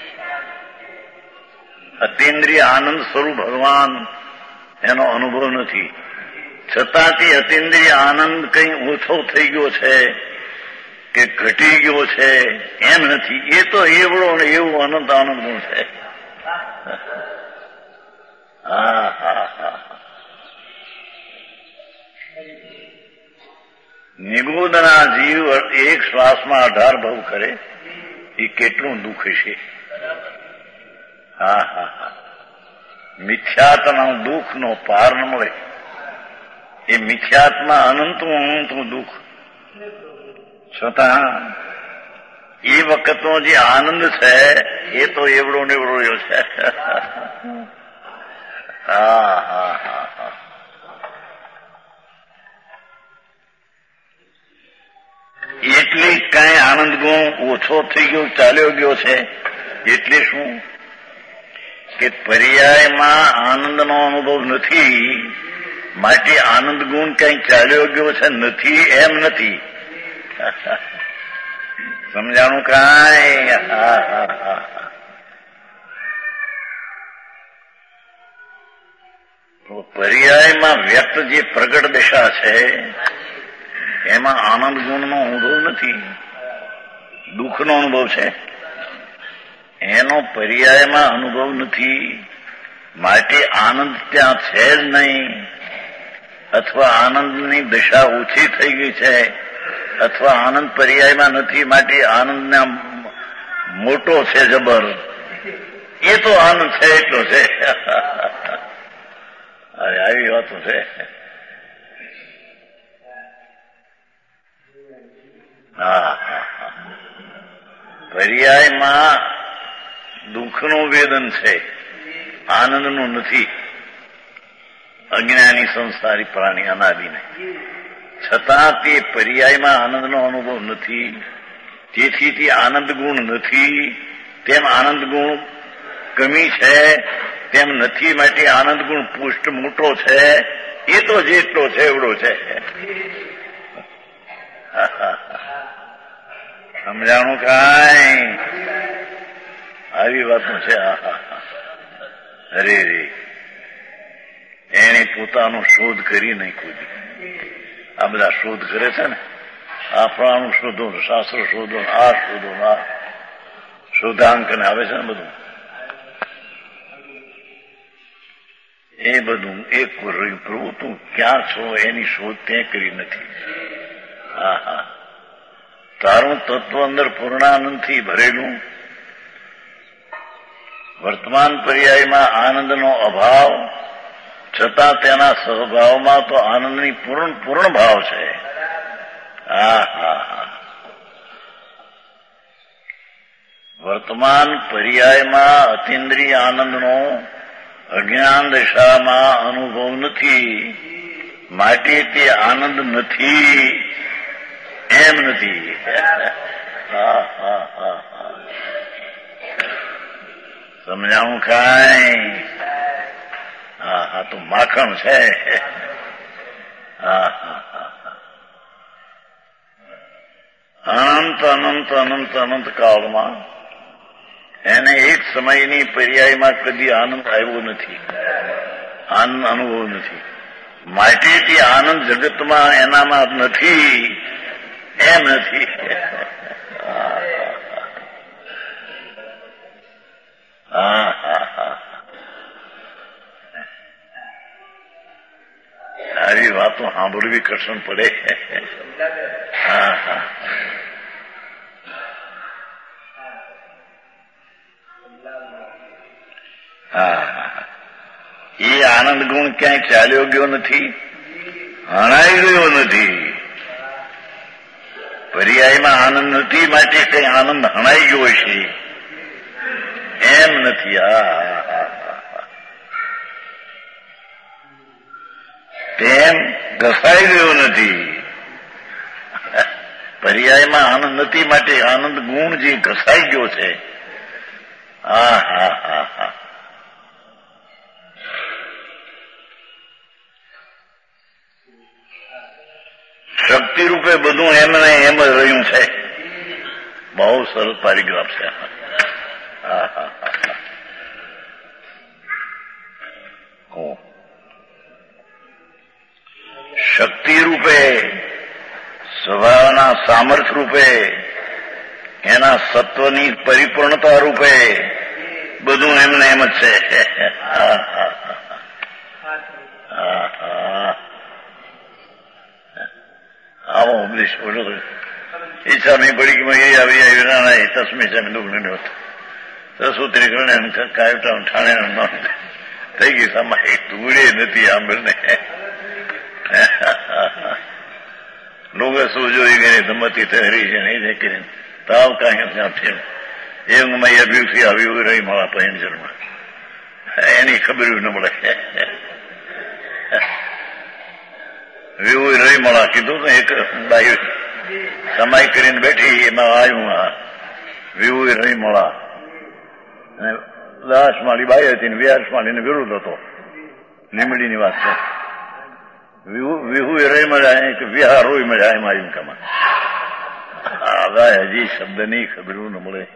અતિન્દ્રિય આનંદ સ્વરૂપ ભગવાન એનો અનુભવ નથી. છતાં તે અતિન્દ્રિય આનંદ કઈ ઓછો થઈ ગયો છે કે ઘટી ગયો છે એમ નથી. એ તો એવડો ને એવું અનંત આનંદ ગુણ છે. હા હા હા નિગુદના જીવ એક શ્વાસમાં અઢાર ભવ કરે એ કેટલું દુઃખ છે. હા હા હા મિથ્યાત્મા દુઃખનો પાર ન મળે. એ મિથ્યાત્મા અનંતું અનંતું દુઃખ છતાં એ વખતનો જે આનંદ છે એ તો એવડો ને એવડો રહ્યો છે. હા હા હા હા એટલે કઈ આનંદ ગુણ ઓછો થઈ ગયો ચાલ્યો ગયો છે. એટલે શું કે પર્યાયમાં આનંદનો અનુભવ નથી, માટે આનંદ ગુણ કઈ ચાલ્યો ગયો છે નથી એમ નથી. સમજાણું કાંઈ? હા હા હા પર્યાયમાં વ્યક્ત જે પ્રગટ દશા છે એમાં આનંદ ગુણનો અનુભવ નથી, દુઃખનો અનુભવ છે. એનો પર્યાયમાં અનુભવ નથી, માટે આનંદ ત્યાં છે જ નહીં. અથવા આનંદની દશા ઓછી થઈ ગઈ છે, અથવા આનંદ પર્યાયમાં નથી, માટે આનંદના મોટો છે જબર. એ તો આનંદ છે એટલો છે. અરે આવી વાતો છે. હા હા હા પર્યાયમાં દુઃખનું વેદન છે, આનંદનું નથી. અજ્ઞાની સંસારી પ્રાણી અનાદિને છતાં તે પર્યાયમાં આનંદનો અનુભવ નથી. તેથી તે આનંદ ગુણ નથી. તેમ આનંદ ગુણ કમી છે તેમ નથી. માટે આનંદ ગુણ પુષ્ટ મોટો છે. એ તો જેટલો છે એવડો છે. સમજાણું કાંઈ? આવી વાતો છે. અરે રે એને પોતાનો શોધ કરી નહીં કોઈ. આ બધા શોધ કરે છે ને, આ પ્રાણું શોધો, શાસ્ત્ર શોધો, આ શોધો, આ શોધાંકન આવે છે ને બધું, એ બધું એક રહ્યું. પ્રભુ તું ક્યાં છો એની શોધ તે કરી નથી. હા હા તારું તત્વ અંદર પૂર્ણાનંદથી ભરેલું. વર્તમાન પર્યાયમાં આનંદનો અભાવ છતાં તેના સ્વભાવમાં તો આનંદની પૂર્ણ પૂર્ણ ભાવ છે. હા હા હા વર્તમાન પર્યાયમાં અતિન્દ્રિય આનંદનો અજ્ઞાન દશામાં અનુભવ નથી. માટે તે આનંદ નથી એમ નથી. હા હા હા હા સમજાવું કાંઈ? હા હા તો માખણ છે. હા હા હા અનંત અનંત અનંત અનંત કાળમાં એને એક સમયની પર્યાયમાં કદી આનંદ આવ્યો નથી, આનંદ અનુભવ નથી. માટે તે આનંદ જગતમાં એનામાં નથી એમ નથી. હા હા હા આવી વાતો સાંભળવી કઠણ પડે. હા હા હા એ આનંદ ગુણ ક્યાંય ચાલ્યો ગયો નથી, હણાઈ ગયો નથી. પર્યાયમાં આનંદ નથી માટે કઈ આનંદ હણાઈ ગયો છે એમ નથી. હા તેમ ઘસાઈ ગયો નથી. પર્યાયમાં આનંદ નથી માટે આનંદ ગુણ જે ઘસાઈ ગયો છે. હા હા હા હા શક્તિ રૂપે બધું એમને એમ જ રહ્યું છે. બહુ સરસ પેરેગ્રાફ છે. હા હા હા શક્તિ રૂપે, સ્વભાવના સામર્થ્ય રૂપે, એના સત્વની પરિપૂર્ણતા રૂપે બધું એમને એમ જ છે. હા હા હા હા આવો ઉપદેશ બોલો. ઈચ્છા મેં પડી કે એ આવી આવી ના તસ્મી છે દુઃખ નથી હોતું. સૂત્રી કરીને કાયટા ઠાણે થઈ ગઈ સમય ધૂળે નથી આંબળને. લોકો શું જોઈ ગઈ ધમતી થરી છે નહીં કરીને તાવ કાંઈ ત્યાં છે એ ઊંઘમાં અભ્યુસી આવી રહી મારા પૈણજરમાં એની ખબર ન મળે. વિવું રહી મળા કીધું ને એક બાઈ સમાય કરીને બેઠી એમાં આવ્યું વિવું રહી મળા. લાશ માળી બાઈ હતી ને વ્યાસ માળીને વિરુદ્ધ હતો. લીમડીની વાત છે. વિહુ એ રહી મળ્યા કે વિહાર રોઈ મળ્યા એમ આવ્યું કમાં. હજી શબ્દ નહીં ખબરું ન મળે.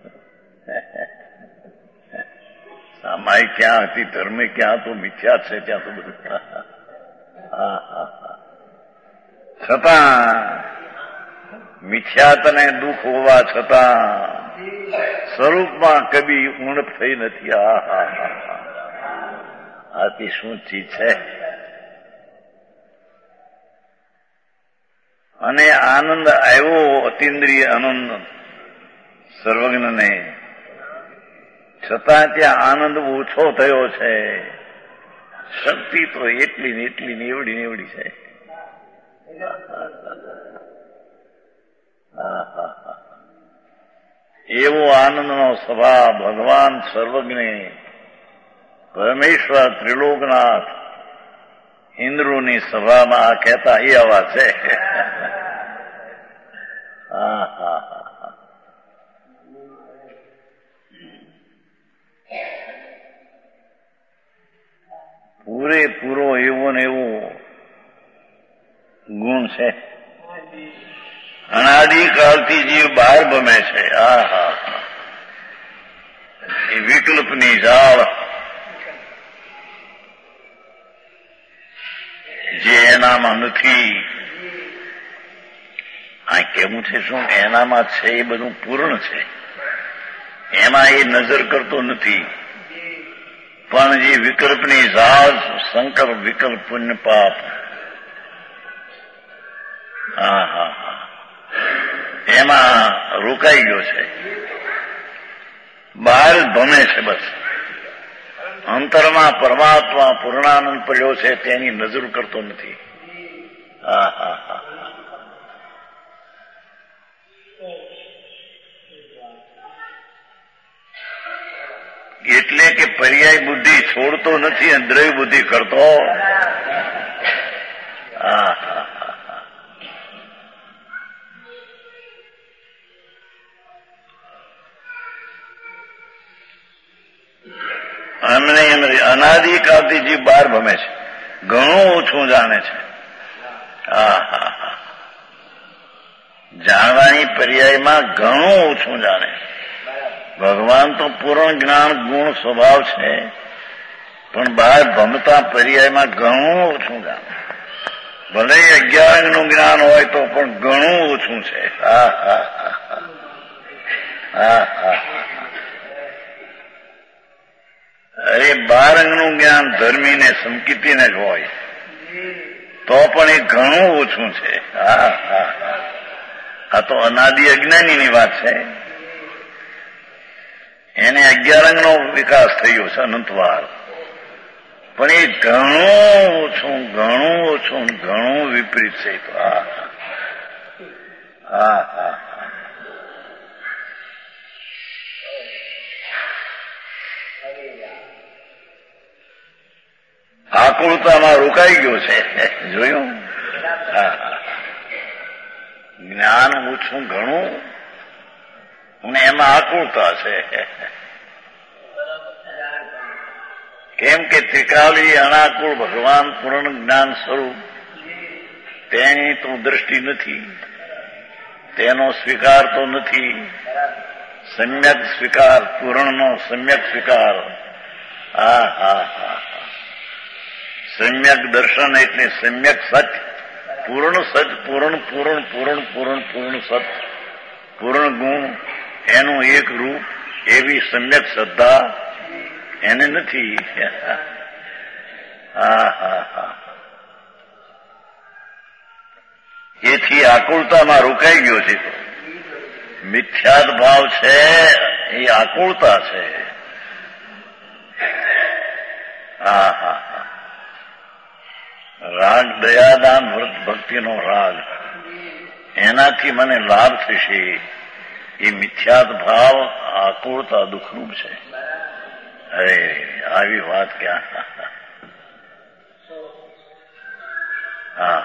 સામાય ક્યાં હતી, ધર્મે ક્યાં તો મિથ્યા છે ત્યાં તો બધું. હા હા છતાં મિથ્યાત અને દુઃખ હોવા છતાં સ્વરૂપમાં કદી ઉણપ થઈ નથી. આ હા હા આથી શું ચીજ છે. અને આનંદ આવ્યો અતિન્દ્રિય આનંદ સર્વજ્ઞને, છતાં ત્યાં આનંદ ઓછો થયો છે. શક્તિ તો એટલી ને એટલી ને એવડી ને એવડી છે. એવો આનંદનો સભા ભગવાન સર્વજ્ઞ પરમેશ્વર ત્રિલોકનાથ ઇન્દ્રોની સભામાં આ કહેતા એ અવાજ છે. હા હા હા પૂરેપૂરો એવો ને એવો ગુણ છે. અનાદિકાળથી જીવ બહાર ભમે છે. આ હા હા એ વિકલ્પની જાળ જે એનામાં નથી. આ કેવું છે શું એનામાં છે એ બધું પૂર્ણ છે. એમાં એ નજર કરતો નથી. પણ જે વિકલ્પની જાળ સંકલ્પ વિકલ્પ પુણ્ય પાપ હા હા હા એમાં રોકાઈ ગયો છે. બહાર જ ભમે છે બસ. અંતરમાં પરમાત્મા પૂર્ણાનંદ પડ્યો છે તેની નજર કરતો નથી. હા હા હા એટલે કે પર્યાય બુદ્ધિ છોડતો નથી અને દ્રવ્ય બુદ્ધિ કરતો. હા હા અમને એમ અનાદિકાળથી જીવ બહાર ભમે છે. ઘણું ઓછું જાણે છે. હા હા હા જાણવાની પર્યાયમાં ઘણું ઓછું જાણે. ભગવાન તો પૂર્ણ જ્ઞાન ગુણ સ્વભાવ છે પણ બહાર ભમતા પર્યાયમાં ઘણું ઓછું જાણે. ભલે અગિયાર અંગનું જ્ઞાન હોય તો પણ ઘણું ઓછું છે. હા હા હા હા અરે બાર અંગનું જ્ઞાન ધર્મીને સંકિતીને જ હોય તો પણ એ ઘણું ઓછું છે. હા હા આ તો અનાદિ અજ્ઞાનીની વાત છે. એને અગિયાર અંગનો વિકાસ થયો છે અનંતવાર. પણ એ ઘણું ઓછું ઘણું ઓછું ઘણું વિપરીત છે. હા હા હા આકુળતામાં રોકાઈ ગયો છે. જોયું? હા જ્ઞાન ઓછું ઘણું અને એમાં આકુળતા છે. કેમ કે ત્રિકાલી અનાકુળ ભગવાન પૂર્ણ જ્ઞાન સ્વરૂપ તેની તો દ્રષ્ટિ નથી. તેનો સ્વીકાર તો નથી. સમ્યક સ્વીકાર પૂર્ણનો સમ્યક સ્વીકાર. હા હા હા સમ્યક દર્શન એટલે સમ્યક સત્ય. પૂર્ણ સત્ય પૂર્ણ પૂર્ણ પૂર્ણ પૂર્ણ પૂર્ણ સત્ય પૂર્ણ ગુણ એનું એક રૂપ એવી સમ્યક શ્રદ્ધા એને નથી. હા હા હા એથી આકુળતામાં રોકાઈ ગયો છે. મિથ્યાત ભાવ છે એ આકુળતા છે. હા હા હા રાગ દયાદાન વ્રત ભક્તિનો રાગ એનાથી મને લાભ થશે એ મિથ્યાત ભાવ આકુળતા દુઃખરૂપ છે. અરે આવી વાત ક્યાં. હા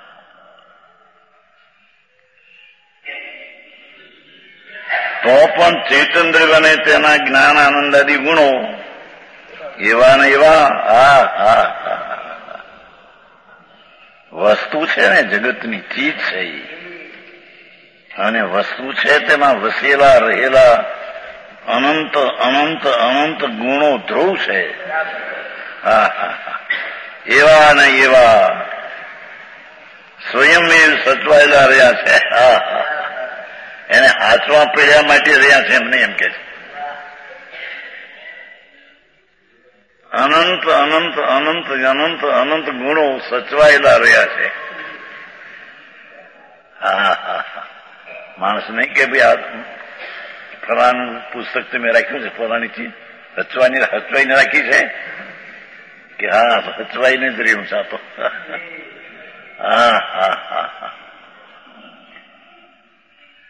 તો પણ ચૈતન્ય અને તેના જ્ઞાન આનંદ આદિ ગુણો એવા ને એવા. હા હા વસ્તુ છે ને જગતની ચીજ છે અને વસ્તુ છે તેમાં વસેલા રહેલા અનંત અનંત અનંત ગુણો ધ્રુવ છે. હા હા એવા ને એવા સ્વયં સચવાયેલા રહ્યા છે. હા હા એને હાથમાં પડ્યા માટે રહ્યા છે એમને એમ કે છે. અનંત અનંત અનંત અનંત અનંત ગુણો સચવાયેલા રહ્યા છે. હા હા હા માણસ નહીં કે ભાઈ આ ફલાનું પુસ્તક તમે રાખ્યું છે ફલાની ચીજ હચવાની હચવાઈને રાખી છે કે હા હચવાઈને જ રહ્યું છે. તો હા હા હા હા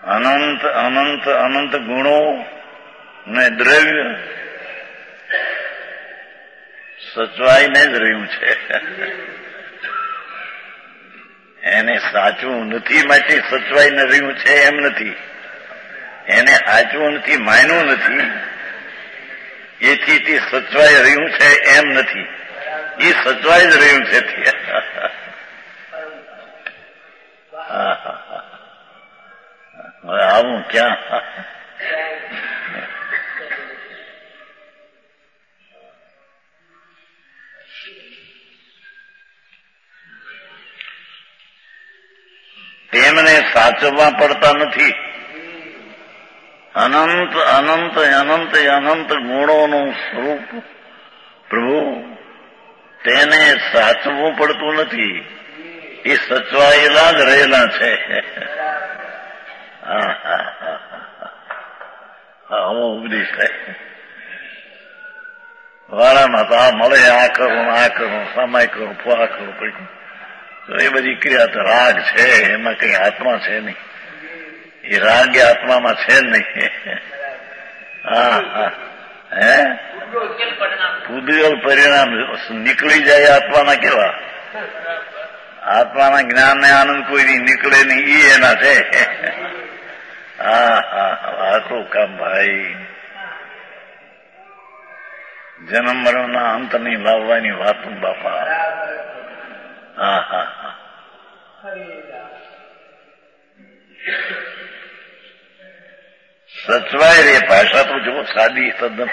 અનંત અનંત અનંત ગુણો ને દ્રવ્ય સચવાઈને જ રહ્યું છે. એને સાચું નથી માટે સચવાઈને રહ્યું છે એમ નથી. એને સાચું નથી માન્યું નથી એથી તે સચવાઈ રહ્યું છે એમ નથી. એ સચવાઈ જ રહ્યું છે. હવે આવું ક્યાં? તેમને સાચવવા પડતા નથી. અનંત અનંત અનંત અનંત ગુણોનું સ્વરૂપ પ્રભુ તેને સાચવવું પડતું નથી. એ સચવાયેલા જ રહેલા છે. હા હા હા આવો ઉપદેશ થાય. વાળામાં તો આ મળે આ કરું આ કરું સમય કરું ફુવા કરું પડ્યું તો એ બધી ક્રિયા તો રાગ છે. એમાં કઈ આત્મા છે નહીં. એ રાગ એ આત્મામાં છે જ નહીં. હા હા હે પૂદગલ પરિણામ નીકળી જાય આત્માના કેવા? આત્માના જ્ઞાન ને આનંદ કોઈ નીકળે નહીં. ઈ એના છે. હા હા આટલું કામ ભાઈ. જન્મ મરણના અંત ની લાવવાની વાતું બાપા. હા હા હા સચવાય રે. ભાષા તો જુઓ સાદી તદ્દન.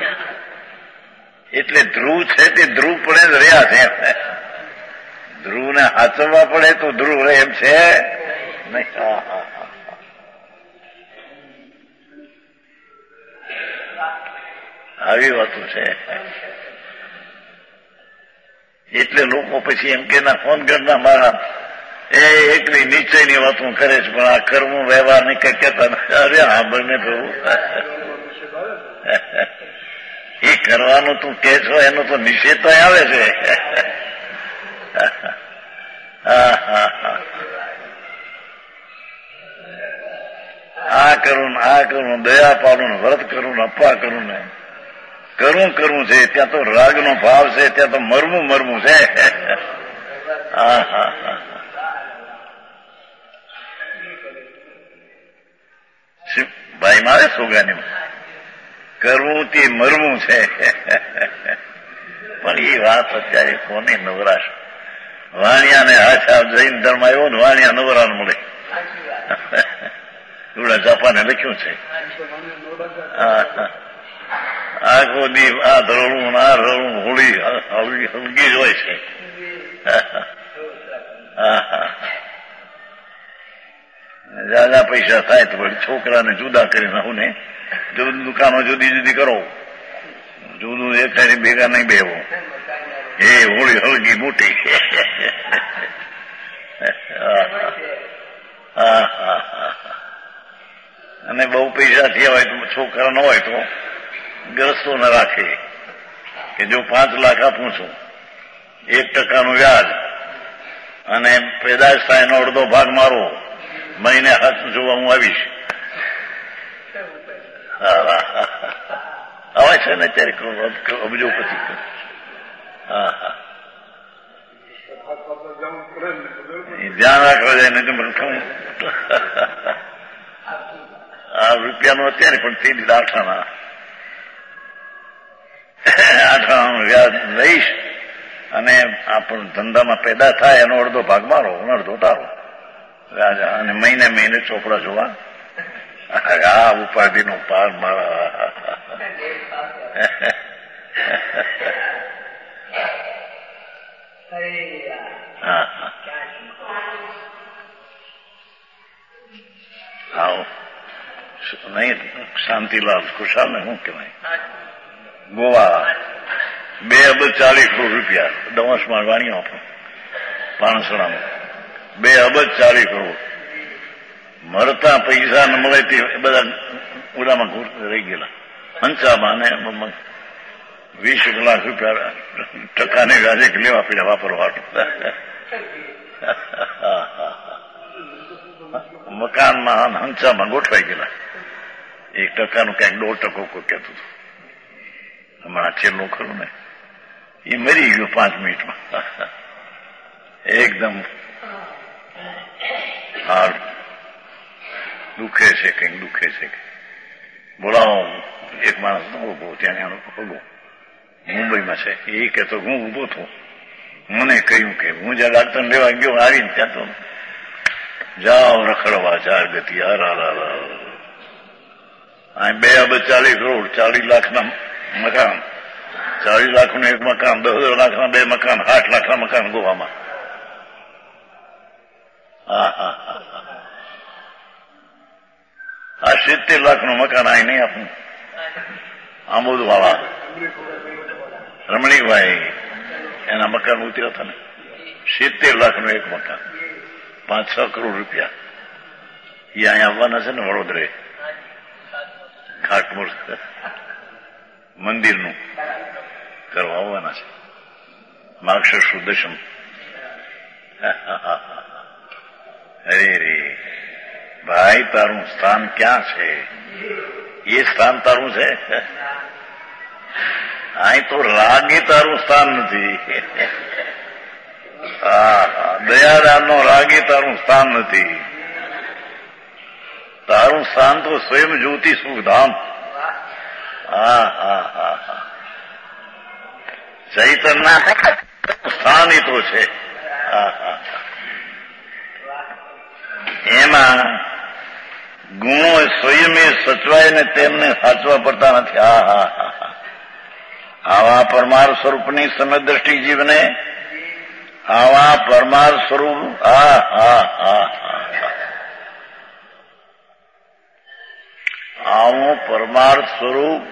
એટલે ધ્રુવ છે તે ધ્રુવ પડે જ રહ્યા છે. ધ્રુવ ને હાચવવા પડે તો ધ્રુવ રહે એમ છે નહીં. હા હા આવી વાતો છે. એટલે લોકો પછી એમ કે ના ફોન કરના મારા એ એકલી નીચેની વાતો કરે છે પણ આ કર્મો વ્યવહાર ની કઈ કહેતા. અરે હા બંને પ્રભુ એ કરવાનું તું કે છો એનો તો નિષેધ આવે છે. હા હા હા આ કરું આ કરું દયા પાડું ને વ્રત કરું ને અપા કરું ને કરવું કરવું છે. ત્યાં તો રાગનો ભાવ છે. ત્યાં તો મરવું મરવું છે. હા હા હા ભાઈ મારે સોગાની કરવું તે મરવું છે. પણ એ વાત અત્યારે કોને નવરાશ? વાણિયાને હાથ જૈન ધર્મ આવ્યો ને વાણિયા નવરાન મળે. એવડા જાપાને લખ્યું છે. આખો દી આ ધરણું આ રણું હોળી હલગી જ હોય છે. જ્યાદા પૈસા થાય તો વળી છોકરાને જુદા કરીને હું ને જુદી દુકાનો જુદી જુદી કરો. જુદું એક ભેગા નહીં બેવો. એ હોળી હળગી મોટી. હા હા હા અને બહુ પૈસા થયા હોય તો છોકરા ન હોય તો ગ્રસ્તો ન રાખે કે જો પાંચ લાખ આપું છું એક ટકાનું વ્યાજ અને પેદાશ થાય એનો અડધો ભાગ મારો મહિને હાથ જોવા હું આવીશ. આવે છે ને અત્યારે અબજોપતિ. હા હા ધ્યાન રાખવા જાય ને આ રૂપિયાનું અત્યારે પણ તે દીધા આઠાના આઠાણાનું વ્યાજ લઈશ અને આપણ ધંધામાં પેદા થાય એનો અડધો ભાગ મારો અડધો તારો રાજા અને મહિને મહિને ચોપડા જોવા. આ ઉપાધિ નો પાર મારા. હા આવો નહીં શાંતિલાલ ખુશાલ ને શું કહેવાય ગોવા બે અબજ ચાલીસ કરોડ રૂપિયા દવાસમાં વાણીઓ આપણો પાણસણામાં બે અબજ ચાલીસ કરોડ મરતા પૈસા ન મળે તે બધા ઉડામાં રહી ગયેલા. પંચામાં ને વીસ લાખ રૂપિયા ટકાને વ્યાજે લેવા પડ્યા વાપરવા. મકાનમાં હંચામાં ગોઠવાઈ ગયેલા. એક ટકાનું ક્યાંક દોઢ ટકો કોઈ કહેતું હતું. હમણાં છેલ્લું ખરું ને એ મરી ગયું પાંચ મિનિટમાં. એકદમ હાર દુખે છે કંઈક દુખે છે કે બોલાવો. એક માણસ ન ઉભો ત્યાં એનો પગો મુંબઈમાં છે. એ કહેતો હું ઉભો છું. મને કહ્યું કે હું જ્યાં ડાક્ટર લેવા ગયો આવીને ત્યાં તો જાઓ રખડવા ચાર ગતિ. હાર હાર આ બે અબજ ચાલીસ કરોડ ચાલીસ લાખના મકાન, ચાલીસ લાખનું એક મકાન, દસ લાખના બે મકાન, આઠ લાખના મકાન ગોવામાં. હા હા હા આ સિત્તેર લાખનું મકાન આ નહીં આપનું આંબોદ વાળા રમણીકભાઈ એના મકાન ઉતર્યા હતા ને. સિત્તેર લાખનું એક મકાન, પાંચ છ કરોડ રૂપિયા. એ અહીંયા આવવાના છે ને વડોદરે ખાટમોર મંદિરનું કરવા આવવાના છે. માર્ગશીર્ષ સુદર્શન. અરે રે ભાઈ તારું સ્થાન ક્યાં છે? એ સ્થાન તારું છે? અહીં તો રાગે તારું સ્થાન નથી. હા દયાદાનનો રાગે તારું સ્થાન નથી. તારું સ્થાન તો સ્વયં જ્યોતિ સુખધામ. હા હા હા હા ચૈતન્ય સ્થાન એ તો છે. હા હા એમાં ગુણો સ્વયં સચવાય ને તેમને સાચવા પડતા નથી. હા હા હા હા આવા પરમાર સ્વરૂપની સમજ દ્રષ્ટિ જીવને આવા પરમાર સ્વરૂપ. હા હા હા હા આવું પરમાર સ્વરૂપ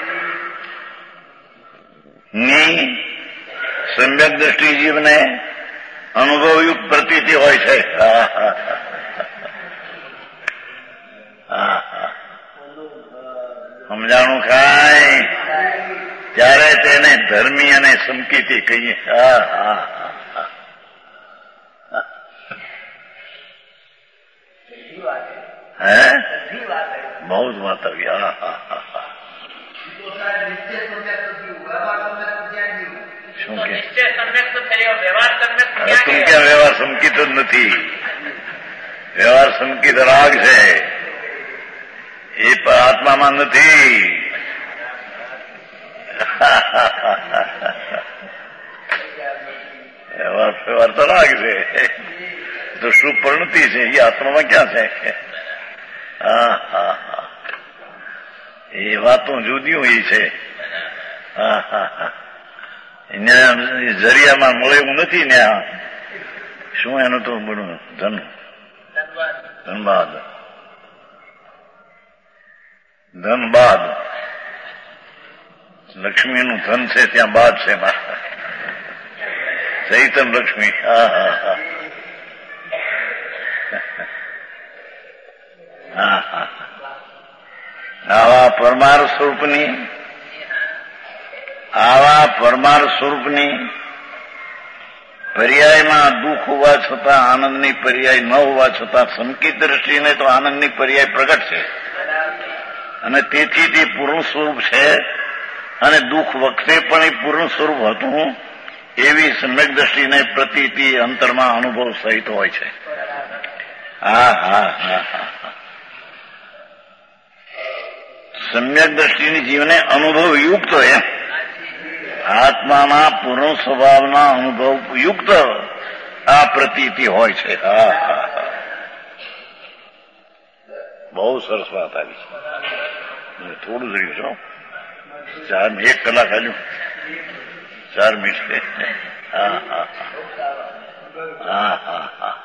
ની સમ્યક દ્રષ્ટિ જીવને અનુભવયુક્ત પ્રતીતિ હોય છે. હા હા હા હા સમજાણું ખાય ત્યારે તેને ધર્મી અને સંકિતી કહીએ. હા હા હે બહુ જ વાત આવી. હા હા હા હા શું કે તું ક્યાં વ્યવહાર સંકિત જ નથી. વ્યવહાર સંકિત રાગ છે, એ આત્મામાં નથી. વ્યવહાર વ્યવહાર તો રાગ છે, તો શું પરિણતિ છે એ આત્મામાં ક્યાં છે? હા હા હા એ વાતો જુદી હોય છે. હા હા હા જરિયામાં મળે એવું નથી ને. શું એનું તો બધું ધન ધનબાદ ધનબાદ લક્ષ્મીનું ધન છે ત્યાં બાદ છે. ચૈતન લક્ષ્મી. હા હા હા હા હા આવા પરમાર સ્વરૂપની આવા પરમાર સ્વરૂપની પર્યાયમાં દુઃખ હોવા છતાં આનંદની પર્યાય ન હોવા છતાં સંકિત દ્રષ્ટિને તો આનંદની પર્યાય પ્રગટ છે અને તેથી તે પૂર્ણ સ્વરૂપ છે અને દુઃખ વખતે પણ એ પૂર્ણ સ્વરૂપ હતું એવી સમ્યક દ્રષ્ટિને પ્રતીતિ અંતરમાં અનુભવ સહિત હોય છે. હા હા હા હા સમ્યક દ્રષ્ટિની જીવને અનુભવ યુક્ત એમ આત્માના પૂર્ણ સ્વભાવના અનુભવ યુક્ત આ પ્રતીતિ હોય છે. હા હા હા બહુ સરસ વાત આવી છે. થોડું જ રહ્યું છો. ચાર એક કલાક હાલ્યું ચાર મિનિટ. હા હા હા હા હા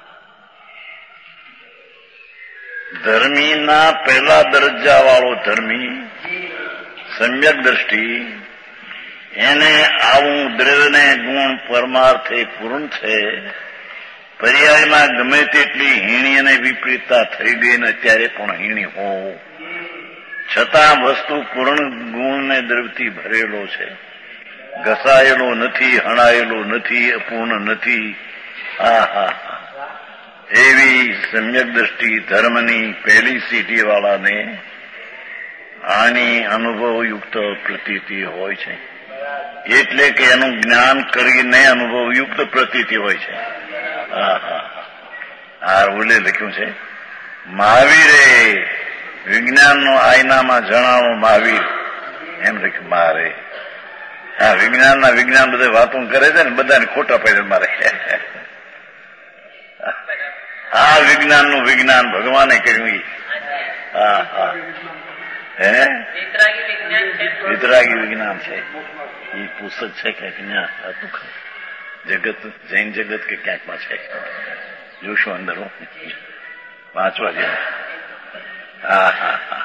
ધર્મીના પહેલા દરજ્જા વાળો ધર્મી સમ્યક દ્રષ્ટિ એને આવું દ્રવ્યને ગુણ પરમાર્થે પૂર્ણ છે. પર્યાયમાં ગમે તેટલી હીણી અને વિપરીતતા થઈ ગઈ ને અત્યારે પણ હીણી હો છતાં વસ્તુ પૂર્ણ ગુણ ને દ્રવ્યથી ભરેલો છે. ઘસાયેલો નથી, હણાયેલો નથી, અપૂર્ણ નથી. હા હા એવી સમ્યક દ્રષ્ટિ ધર્મની પહેલી સીટી વાળાને આની અનુભવયુક્ત પ્રતીતિ હોય છે. એટલે કે એનું જ્ઞાન કરીને અનુભવયુક્ત પ્રતીતિ હોય છે. હા હા આ ઓલે લખ્યું છે મહાવીરે વિજ્ઞાનનો આયનામાં જણાવો મહાવીર એમ લખ્યું મારે. હા વિજ્ઞાનના વિજ્ઞાન બધા વાતો કરે છે ને બધાને ખોટા પડે મારે. આ વિજ્ઞાનનું વિજ્ઞાન ભગવાને કર્યું. હા હા હે વિતરાગી વિજ્ઞાન છે એ પુસ્તક છે ક્યાંક ત્યાં હતું જગત જૈન જગત કે ક્યાંકમાં છે જોશું અંદર વાંચવા જેવું. હા હા હા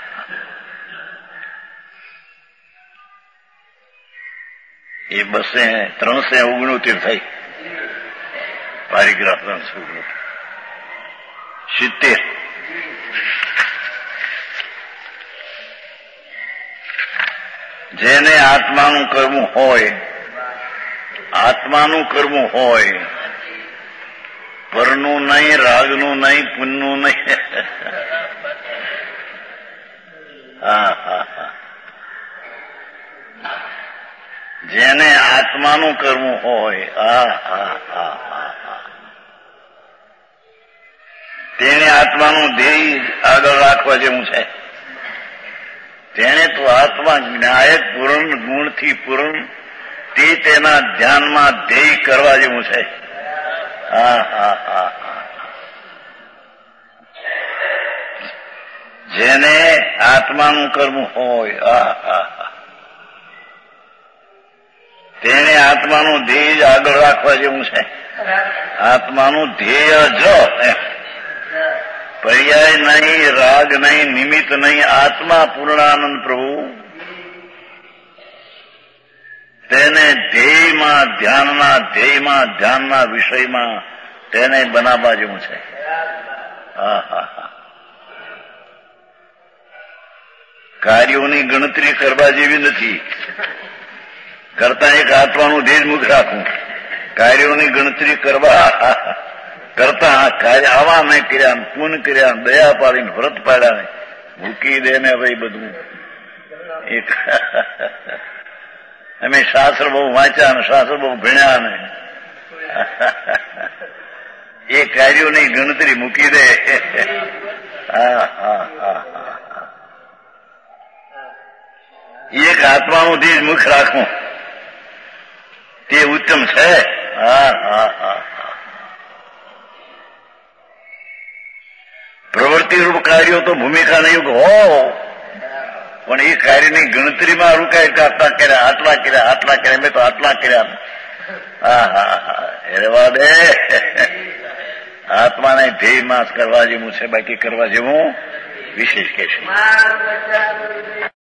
એ બસે ત્રણસે ઓગણોતેર થઈ પારિગ્રાફ ત્રણસો ઓગણોતેર સિત્તેર જેને આત્માનું કરવું હોય આત્માનું કરવું હોય પરનું નહીં રાગનું નહીં પુનનું નહીં. હા હા હા જેને આત્માનું કરવું હોય હા હા હા હા તેને આત્માનું ધ્યેય આગળ રાખવા જેવું છે. તેને તો આત્મા જ્ઞાયક પૂર્ણ ગુણથી પૂર્ણ તે તેના ધ્યાનમાં ધ્યેય કરવા જેવું છે. હા હા હા જેને આત્માનું કરવું હોય હા હા હા તેને આત્માનું ધ્યેય આગળ રાખવા જેવું છે. આત્માનું ધ્યેય જો પર્યાય નહીં રાગ નહીં નિમિત્ત નહીં આત્મા પૂર્ણાનંદ પ્રભુ તેને ધ્યેયમાં ધ્યાનના ધ્યેયમાં ધ્યાનના વિષયમાં તેને બનાવવા જેવું છે. હા હા હા કાર્યોની ગણતરી કરવા જેવી નથી. કરતા એક આત્માનું ધ્યેય મુખ રાખવું કાર્યોની ગણતરી કરવા કરતા કાર્ય આવા મેં કર્યા પૂન કર્યા દયા પાડીને વ્રત પાડ્યા મૂકી દે ને ભાઈ બધું એક અમે શાસ્ત્ર બહુ વાંચ્યા ને શાસ્ત્ર બહુ ભણ્યા ને એ કાર્યોની ગણતરી મૂકી દે. હા હા હા એક આત્માનું ધ્યેય મુખ રાખવું તે ઉત્તમ છે. હા હા હા પ્રવૃત્તિરૂપ કાર્યો તો ભૂમિકાના યુગ હો પણ એ કાર્યની ગણતરીમાં રૂકાય કે આટલા કર્યા આટલા કર્યા આટલા કર્યા મેં તો આટલા કર્યા. હા હા હા રહેવા દે. આત્માને ધ્યેયમાં કરવા જેવું છે બાકી કરવા જેવું વિશેષ કે છે.